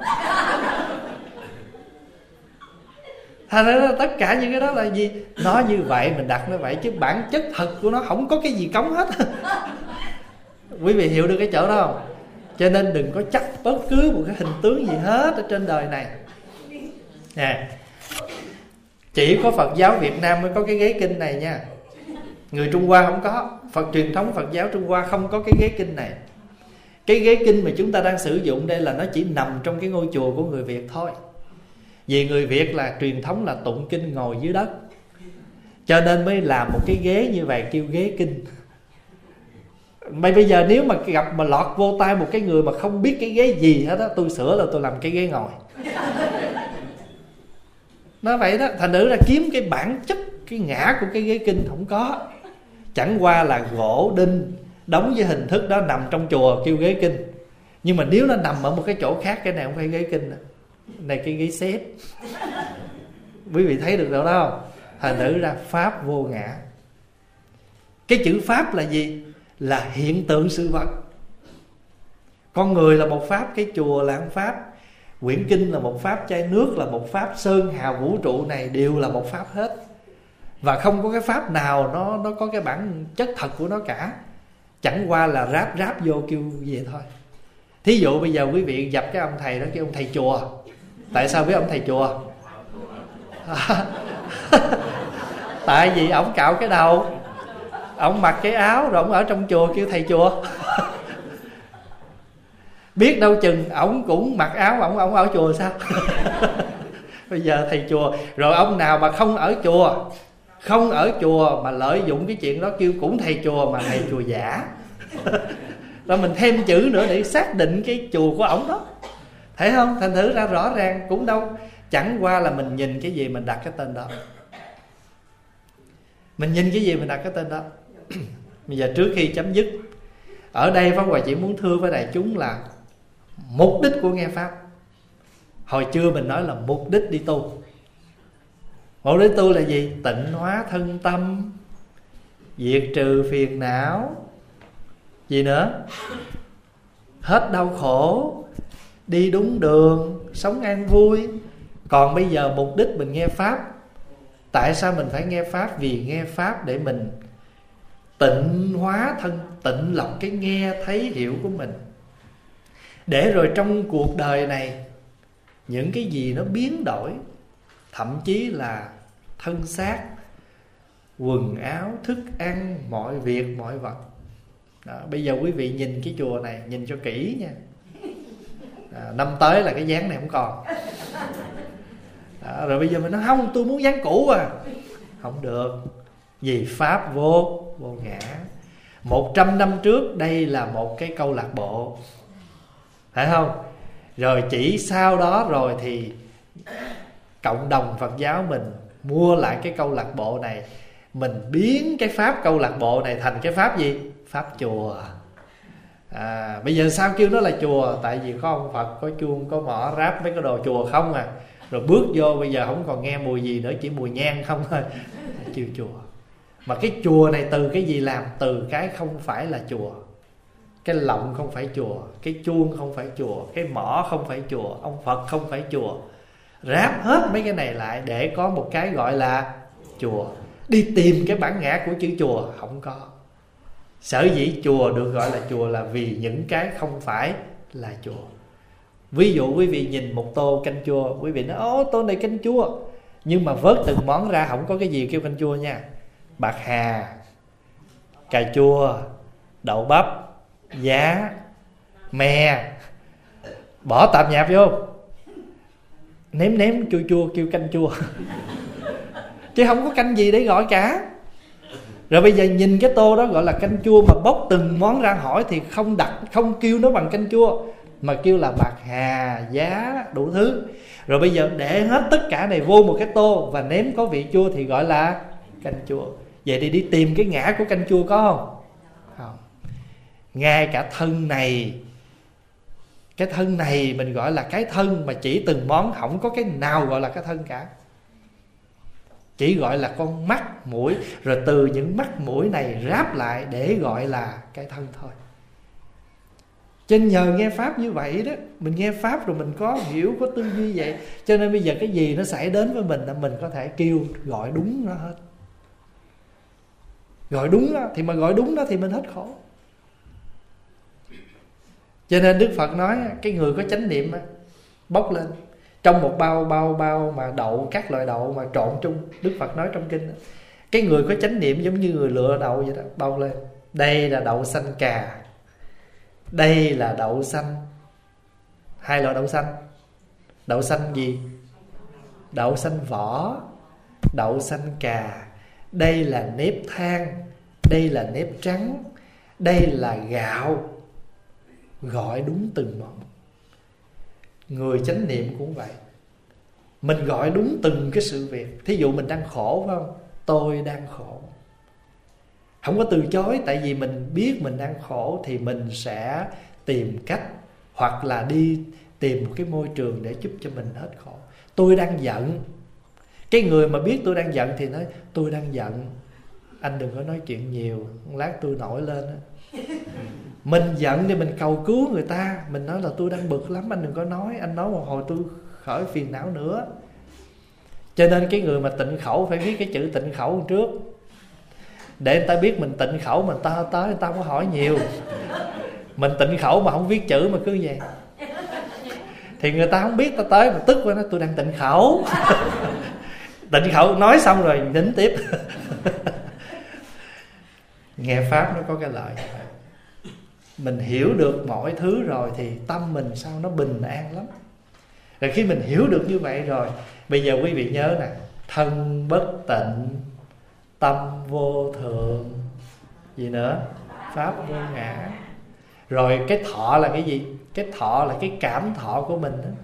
Speaker 1: Thành ra tất cả những cái đó là gì? Nó như vậy, mình đặt nó vậy, chứ bản chất thật của nó không có cái gì cống hết. Quý vị hiểu được cái chỗ đó không? Cho nên đừng có chắc bất cứ một cái hình tướng gì hết ở trên đời này nè. Chỉ có Phật giáo Việt Nam mới có cái ghế kinh này nha. Người Trung Hoa không có. Phật truyền thống Phật giáo Trung Hoa không có cái ghế kinh này. Cái ghế kinh mà chúng ta đang sử dụng đây là nó chỉ nằm trong cái ngôi chùa của người Việt thôi. Vì người Việt là truyền thống là tụng kinh ngồi dưới đất, cho nên mới làm một cái ghế như vậy kêu ghế kinh. Mà bây giờ nếu mà gặp mà lọt vô tay một cái người mà không biết cái ghế gì hết á, tôi sửa là tôi làm cái ghế ngồi. Nói vậy đó. Thành nữ là kiếm cái bản chất, cái ngã của cái ghế kinh không có. Chẳng qua là gỗ đinh đóng với hình thức đó nằm trong chùa kêu ghế kinh. Nhưng mà nếu nó nằm ở một cái chỗ khác, cái này không phải ghế kinh, này cái ghế xếp. Quý vị thấy được đâu đó không? Thành nữ ra pháp vô ngã. Cái chữ pháp là gì? Là hiện tượng sự vật. Con người là một pháp, cái chùa là một pháp, quyển kinh là một pháp, chai nước là một pháp, sơn hào vũ trụ này đều là một pháp hết. Và không có cái pháp nào nó, nó có cái bản chất thật của nó cả. Chẳng qua là ráp ráp vô kêu vậy thôi. Thí dụ bây giờ quý vị gặp cái ông thầy đó, cái ông thầy chùa. Tại sao biết ông thầy chùa? Tại vì ổng cạo cái đầu, ổng mặc cái áo, rồi ổng ở trong chùa kêu thầy chùa. Biết đâu chừng ổng cũng mặc áo, ổng ổng ở chùa sao? Bây giờ thầy chùa. Rồi ông nào mà không ở chùa, không ở chùa mà lợi dụng cái chuyện đó kêu cũng thầy chùa, mà thầy chùa giả. Rồi mình thêm chữ nữa để xác định cái chùa của ổng đó. Thấy không? Thành thử ra rõ ràng cũng đâu. Chẳng qua là mình nhìn cái gì mình đặt cái tên đó. Mình nhìn cái gì mình đặt cái tên đó. Bây giờ trước khi chấm dứt, ở đây Pháp Hòa chỉ muốn thưa với đại chúng là mục đích của nghe Pháp. Hồi trưa mình nói là mục đích đi tu. Mục đích tu là gì? Tịnh hóa thân tâm, diệt trừ phiền não. Gì nữa? Hết đau khổ, đi đúng đường, sống an vui. Còn bây giờ mục đích mình nghe Pháp. Tại sao mình phải nghe Pháp? Vì nghe Pháp để mình tịnh hóa thân, tịnh lọc cái nghe thấy hiểu của mình, để rồi trong cuộc đời này những cái gì nó biến đổi, thậm chí là thân xác, quần áo, thức ăn, mọi việc, mọi vật. Đó, bây giờ quý vị nhìn cái chùa này, nhìn cho kỹ nha. À, năm tới là cái dáng này không còn. Đó, rồi bây giờ mình nói không, tôi muốn dáng cũ à. Không được. Vì Pháp vô, vô ngã. Một trăm năm trước đây là một cái câu lạc bộ, phải không? Rồi chỉ sau đó rồi thì cộng đồng Phật giáo mình mua lại cái câu lạc bộ này. Mình biến cái Pháp câu lạc bộ này thành cái Pháp gì? Pháp chùa. À, bây giờ sao kêu nó là chùa? Tại vì có ông Phật, có chuông, có mõ, ráp mấy cái đồ chùa không à. Rồi bước vô bây giờ không còn nghe mùi gì nữa, chỉ mùi nhang không thôi. Kêu chùa. Mà cái chùa này từ cái gì làm? Từ cái không phải là chùa. Cái lọng không phải chùa, cái chuông không phải chùa, cái mõ không phải chùa, ông Phật không phải chùa. Ráp hết mấy cái này lại để có một cái gọi là chùa. Đi tìm cái bản ngã của chữ chùa không có. Sở dĩ chùa được gọi là chùa là vì những cái không phải là chùa. Ví dụ quý vị nhìn một tô canh chua, quý vị nói ố tô này canh chua, nhưng mà vớt từng món ra không có cái gì kêu canh chua nha. Bạc hà, cà chua, đậu bắp, giá, me, bỏ tạp nhạp vô, nếm nếm chua chua kêu canh chua. Chứ không có canh gì để gọi cả. Rồi bây giờ nhìn cái tô đó gọi là canh chua, mà bóc từng món ra hỏi thì không đặt, không kêu nó bằng canh chua, mà kêu là bạc hà, giá, đủ thứ. Rồi bây giờ để hết tất cả này vô một cái tô và nếm có vị chua thì gọi là canh chua. Vậy thì đi tìm cái ngã của canh chua có không? Không. Ngay cả thân này, cái thân này mình gọi là cái thân, mà chỉ từng món, không có cái nào gọi là cái thân cả. Chỉ gọi là con mắt, mũi, rồi từ những mắt mũi này ráp lại để gọi là cái thân thôi. Cho nên nhờ nghe Pháp như vậy đó, mình nghe Pháp rồi mình có hiểu, có tư duy vậy, cho nên bây giờ cái gì nó xảy đến với mình là mình có thể kêu gọi đúng nó hết. Gọi đúng đó, thì mà gọi đúng đó thì mình hết khổ. Cho nên Đức Phật nói cái người có chánh niệm bốc lên trong một bao bao bao mà đậu, các loại đậu mà trộn chung. Đức Phật nói trong kinh, cái người có chánh niệm giống như người lựa đậu vậy đó, bao lên. Đây là đậu xanh cà, đây là đậu xanh, hai loại đậu xanh. Đậu xanh gì? Đậu xanh vỏ, đậu xanh cà. Đây là nếp than, đây là nếp trắng, đây là gạo. Gọi đúng từng món. Người chánh niệm cũng vậy. Mình gọi đúng từng cái sự việc. Thí dụ mình đang khổ phải không? Tôi đang khổ. Không có từ chối. Tại vì mình biết mình đang khổ thì mình sẽ tìm cách, hoặc là đi tìm một cái môi trường để giúp cho mình hết khổ. Tôi đang giận. Cái người mà biết tôi đang giận thì nói tôi đang giận, anh đừng có nói chuyện nhiều, lát tôi nổi lên đó. Mình giận thì mình cầu cứu người ta, mình nói là tôi đang bực lắm, anh đừng có nói, anh nói một hồi tôi khởi phiền não nữa. Cho nên cái người mà tịnh khẩu phải viết cái chữ tịnh khẩu trước, để người ta biết mình tịnh khẩu, mình ta tới người ta không có hỏi nhiều. Mình tịnh khẩu mà không viết chữ mà cứ vậy thì người ta không biết, ta tới mà tức quá nói tôi đang tịnh khẩu. Tịnh khẩu nói xong rồi nín tiếp. Nghe Pháp nó có cái lợi như vậy. Mình hiểu được mọi thứ rồi thì tâm mình sao nó bình an lắm. Rồi khi mình hiểu được như vậy rồi, bây giờ quý vị nhớ nè, thân bất tịnh, tâm vô thượng, gì nữa? Pháp vô ngã. Rồi cái thọ là cái gì? Cái thọ là cái cảm thọ của mình đó.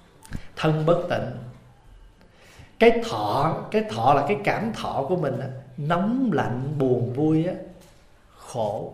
Speaker 1: Thân bất tịnh, cái thọ, cái thọ là cái cảm thọ của mình đó. nóng lạnh buồn vui á, khổ.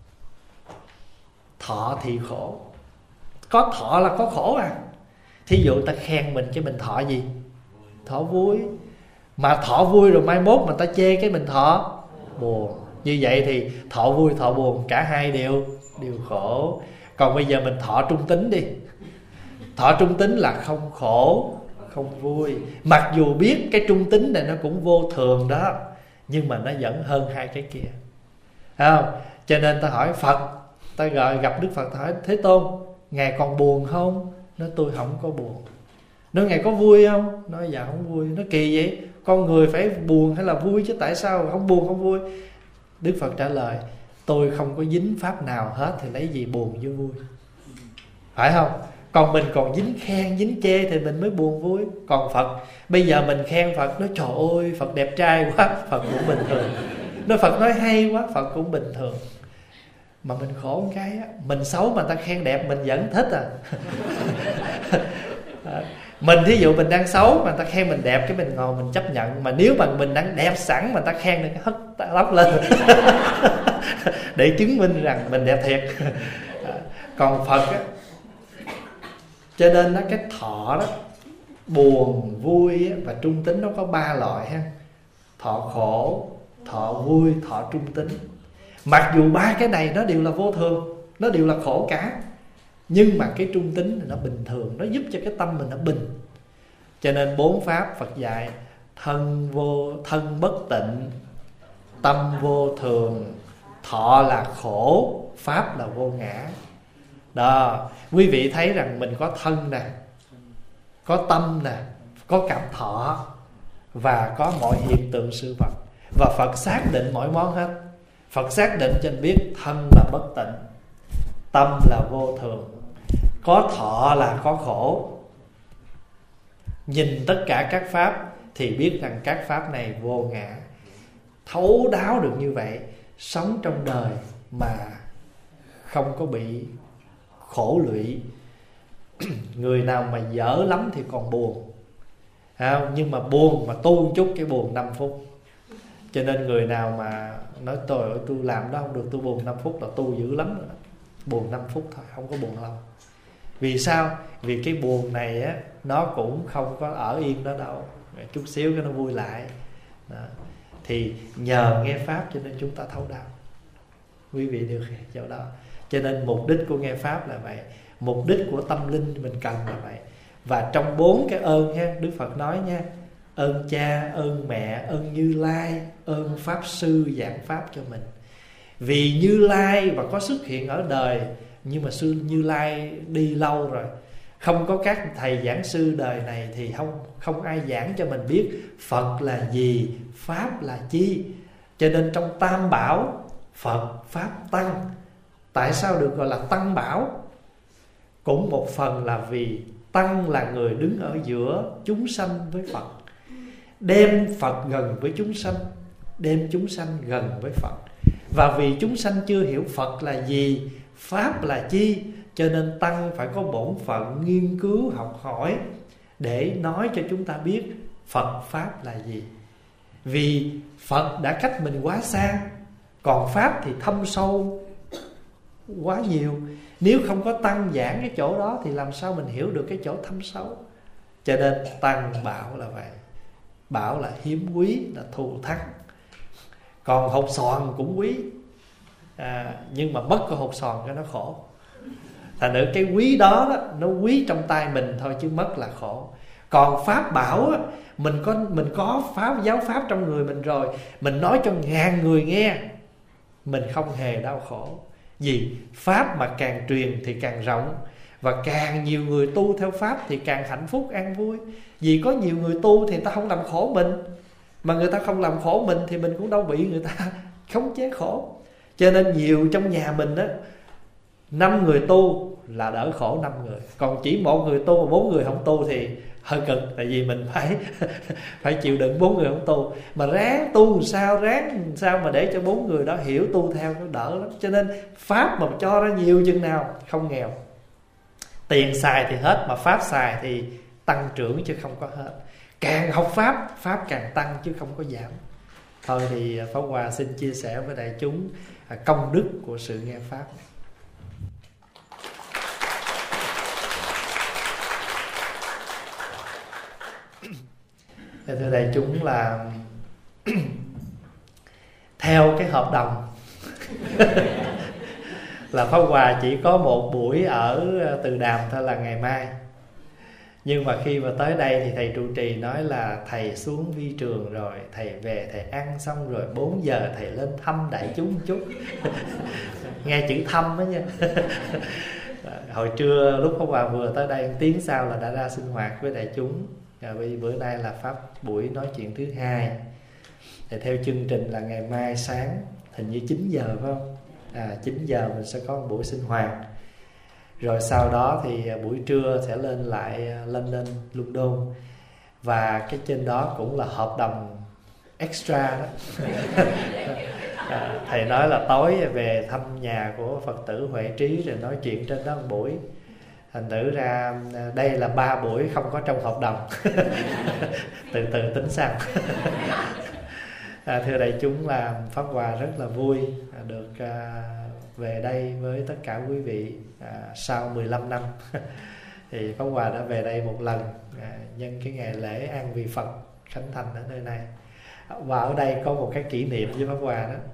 Speaker 1: Thọ thì khổ. Có thọ là có khổ à. Thí dụ ta khen mình cái mình thọ gì? Thọ vui. Mà thọ vui rồi mai mốt mà ta chê cái mình thọ buồn. Như vậy thì thọ vui thọ buồn cả hai đều đều khổ. Còn bây giờ mình thọ trung tính đi. Thọ trung tính là không khổ, không vui. Mặc dù biết cái trung tính này nó cũng vô thường đó, nhưng mà nó vẫn hơn hai cái kia, thấy không? Cho nên ta hỏi Phật, ta gọi gặp Đức Phật, ta hỏi Thế Tôn, Ngài còn buồn không? Nói tôi không có buồn. Nói Ngài có vui không? Nói dạ không vui. Nói kỳ vậy, con người phải buồn hay là vui chứ, tại sao không buồn không vui? Đức Phật trả lời, tôi không có dính pháp nào hết thì lấy gì buồn với vui, phải không? Còn mình còn dính khen dính chê thì mình mới buồn vui. Còn Phật, bây giờ mình khen Phật, nói trời ơi Phật đẹp trai quá, Phật cũng bình thường. Nói Phật nói hay quá, Phật cũng bình thường. Mà mình khổ một cái á, mình xấu mà ta khen đẹp mình vẫn thích à. Mình thí dụ mình đang xấu mà ta khen mình đẹp, cái mình ngồi mình chấp nhận. Mà nếu mà mình đang đẹp sẵn mà ta khen thì hất tóc lên để chứng minh rằng mình đẹp thiệt. Còn Phật á, cho nên đó, cái thọ đó, buồn, vui và trung tính nó có ba loại ha. Thọ khổ, thọ vui, thọ trung tính. Mặc dù ba cái này nó đều là vô thường, nó đều là khổ cả, nhưng mà cái trung tính thì nó bình thường, nó giúp cho cái tâm mình nó bình. Cho nên bốn pháp Phật dạy: thân vô thân bất tịnh, tâm vô thường, thọ là khổ, pháp là vô ngã. Đó, quý vị thấy rằng mình có thân nè, có tâm nè, có cảm thọ và có mọi hiện tượng sự vật. Và Phật xác định mỗi món hết. Phật xác định cho anh biết thân là bất tịnh, tâm là vô thường, có thọ là có khổ. Nhìn tất cả các pháp thì biết rằng các pháp này vô ngã. Thấu đáo được như vậy, sống trong đời mà không có bị khổ lụy. Người nào mà dở lắm thì còn buồn, à, nhưng mà buồn mà tu một chút cái buồn năm phút. Cho nên người nào mà nói tôi ơi tôi làm đó không được, tôi buồn năm phút là tu dữ lắm rồi. Buồn năm phút thôi, không có buồn lâu. Vì sao? Vì cái buồn này á, nó cũng không có ở yên đó đâu, chút xíu cái nó vui lại đó. Thì nhờ nghe pháp cho nên chúng ta thấu đáo. Quý vị được chỗ đó. Cho nên mục đích của nghe pháp là vậy, mục đích của tâm linh mình cần là vậy. Và trong bốn cái ơn ha, Đức Phật nói nha: ơn cha, ơn mẹ, ơn Như Lai, ơn Pháp Sư giảng Pháp cho mình. Vì Như Lai mà có xuất hiện ở đời, nhưng mà sư Như Lai đi lâu rồi, không có các thầy giảng sư đời này thì không, không ai giảng cho mình biết Phật là gì, Pháp là chi. Cho nên trong Tam Bảo, Phật, Pháp, Tăng. Tại sao được gọi là Tăng Bảo? Cũng một phần là vì Tăng là người đứng ở giữa chúng sanh với Phật, đem Phật gần với chúng sanh, đem chúng sanh gần với Phật. Và vì chúng sanh chưa hiểu Phật là gì, Pháp là chi, cho nên Tăng phải có bổn phận nghiên cứu học hỏi để nói cho chúng ta biết Phật Pháp là gì. Vì Phật đã cách mình quá xa, còn Pháp thì thâm sâu quá nhiều. Nếu không có Tăng giảng cái chỗ đó thì làm sao mình hiểu được cái chỗ thâm sâu. Cho nên Tăng bảo là vậy. Bảo là hiếm quý, là thù thắng. Còn hột xoàn cũng quý, à, nhưng mà mất cái hột xoàn cái nó khổ. Thành nữ cái quý đó, đó nó quý trong tay mình thôi, chứ mất là khổ. Còn Pháp bảo á, mình có, mình có pháp, giáo pháp trong người mình rồi, mình nói cho ngàn người nghe, mình không hề đau khổ. Vì Pháp mà càng truyền thì càng rộng, và càng nhiều người tu theo Pháp thì càng hạnh phúc an vui. Vì có nhiều người tu thì người ta không làm khổ mình, mà người ta không làm khổ mình thì mình cũng đâu bị người ta khống chế khổ. Cho nên nhiều trong nhà mình á, năm người tu là đỡ khổ năm người. Còn chỉ một người tu mà bốn người không tu thì hơi cực. Tại vì mình phải phải chịu đựng bốn người không tu. Mà ráng tu làm sao, ráng làm sao mà để cho bốn người đó hiểu tu theo nó đỡ lắm. Cho nên Pháp mà cho ra nhiều chừng nào không nghèo. Tiền xài thì hết, mà Pháp xài thì tăng trưởng chứ không có hết. Càng học Pháp, Pháp càng tăng chứ không có giảm. Thôi thì Pháp Hòa xin chia sẻ với đại chúng công đức của sự nghe pháp. Thưa đại chúng là theo cái hợp đồng là Pháp Hòa chỉ có một buổi ở Từ Đàm thôi là ngày mai. Nhưng mà khi mà tới đây thì thầy trụ trì nói là thầy xuống vi trường rồi, thầy về thầy ăn xong rồi bốn giờ thầy lên thăm đại chúng một chút. Nghe chữ thăm đó nha. Hồi trưa lúc Pháp Hòa vừa tới đây tiếng sau là đã ra sinh hoạt với đại chúng. Rồi bữa nay là pháp buổi nói chuyện thứ hai. Thì theo chương trình là ngày mai sáng hình như chín giờ phải không? À, chín giờ mình sẽ có một buổi sinh hoạt. Rồi sau đó thì buổi trưa sẽ lên lại London, London. Và cái trên đó cũng là hợp đồng extra đó. À, thầy nói là tối về thăm nhà của Phật tử Huệ Trí rồi nói chuyện trên đó một buổi. Thành thử ra đây là ba buổi không có trong hợp đồng. Từ từ tính sau. À, thưa đại chúng là Pháp Hòa rất là vui được à, về đây với tất cả quý vị à, sau mười lăm năm. Thì Pháp Hòa đã về đây một lần à, nhân cái ngày lễ an vị Phật khánh thành ở nơi này. Và ở đây có một cái kỷ niệm với Pháp Hòa đó.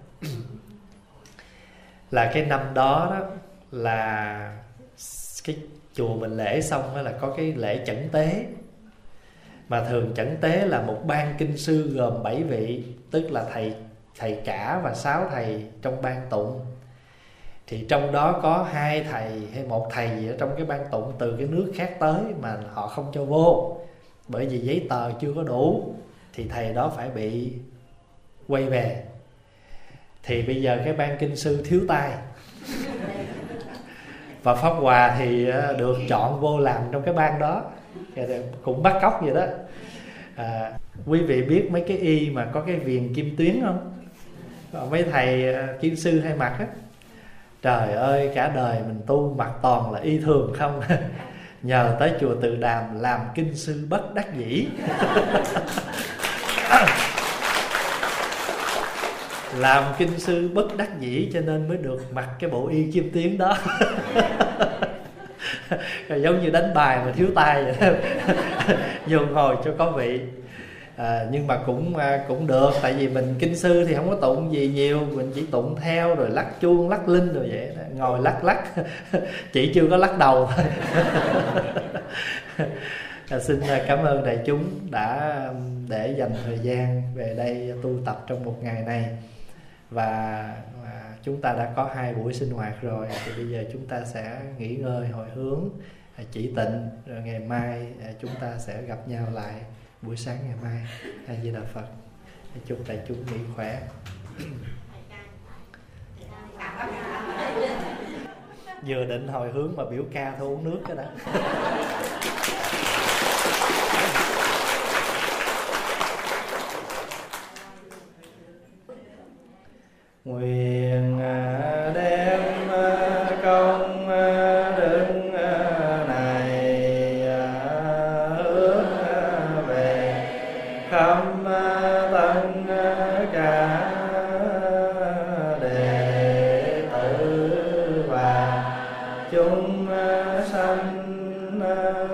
Speaker 1: Là cái năm đó, đó là cái chùa mình lễ xong đó là có cái lễ chẩn tế. Mà thường chẩn tế là một ban kinh sư gồm bảy vị, tức là thầy thầy cả và sáu thầy trong ban tụng. Thì trong đó có hai thầy hay một thầy gì ở trong cái ban tụng từ cái nước khác tới mà họ không cho vô, bởi vì giấy tờ chưa có đủ, thì thầy đó phải bị quay về. Thì bây giờ cái ban kinh sư thiếu tay. Và Pháp Hòa thì được chọn vô làm trong cái ban đó, cũng bắt cóc vậy đó. À, quý vị biết mấy cái y mà có cái viền kim tuyến không? Mấy thầy kim sư hay mặc á. Trời ơi, cả đời mình tu mặc toàn là y thường không. Nhờ tới chùa Từ Đàm làm kinh sư bất đắc dĩ. Làm kinh sư bất đắc dĩ cho nên mới được mặc cái bộ y kim tuyến đó. Giống như đánh bài mà thiếu tay vậy đó. Vô ngồi cho có vị. À, nhưng mà cũng cũng được, tại vì mình kinh sư thì không có tụng gì nhiều, mình chỉ tụng theo rồi lắc chuông lắc linh rồi vậy đó. Ngồi lắc lắc. Chỉ chưa có lắc đầu thôi. À, xin cảm ơn đại chúng đã để dành thời gian về đây tu tập trong một ngày này. Và à, chúng ta đã có hai buổi sinh hoạt rồi, thì bây giờ chúng ta sẽ nghỉ ngơi hồi hướng, à, chỉ tịnh, rồi ngày mai à, chúng ta sẽ gặp nhau lại buổi sáng ngày mai. A Di Đà Phật. Chúc đại chúng nghỉ khỏe. Vừa định hồi hướng mà biểu ca thôi uống nước cái đó. Nguyện đem công đức này hướng về khắp tất cả đệ tử và chúng sanh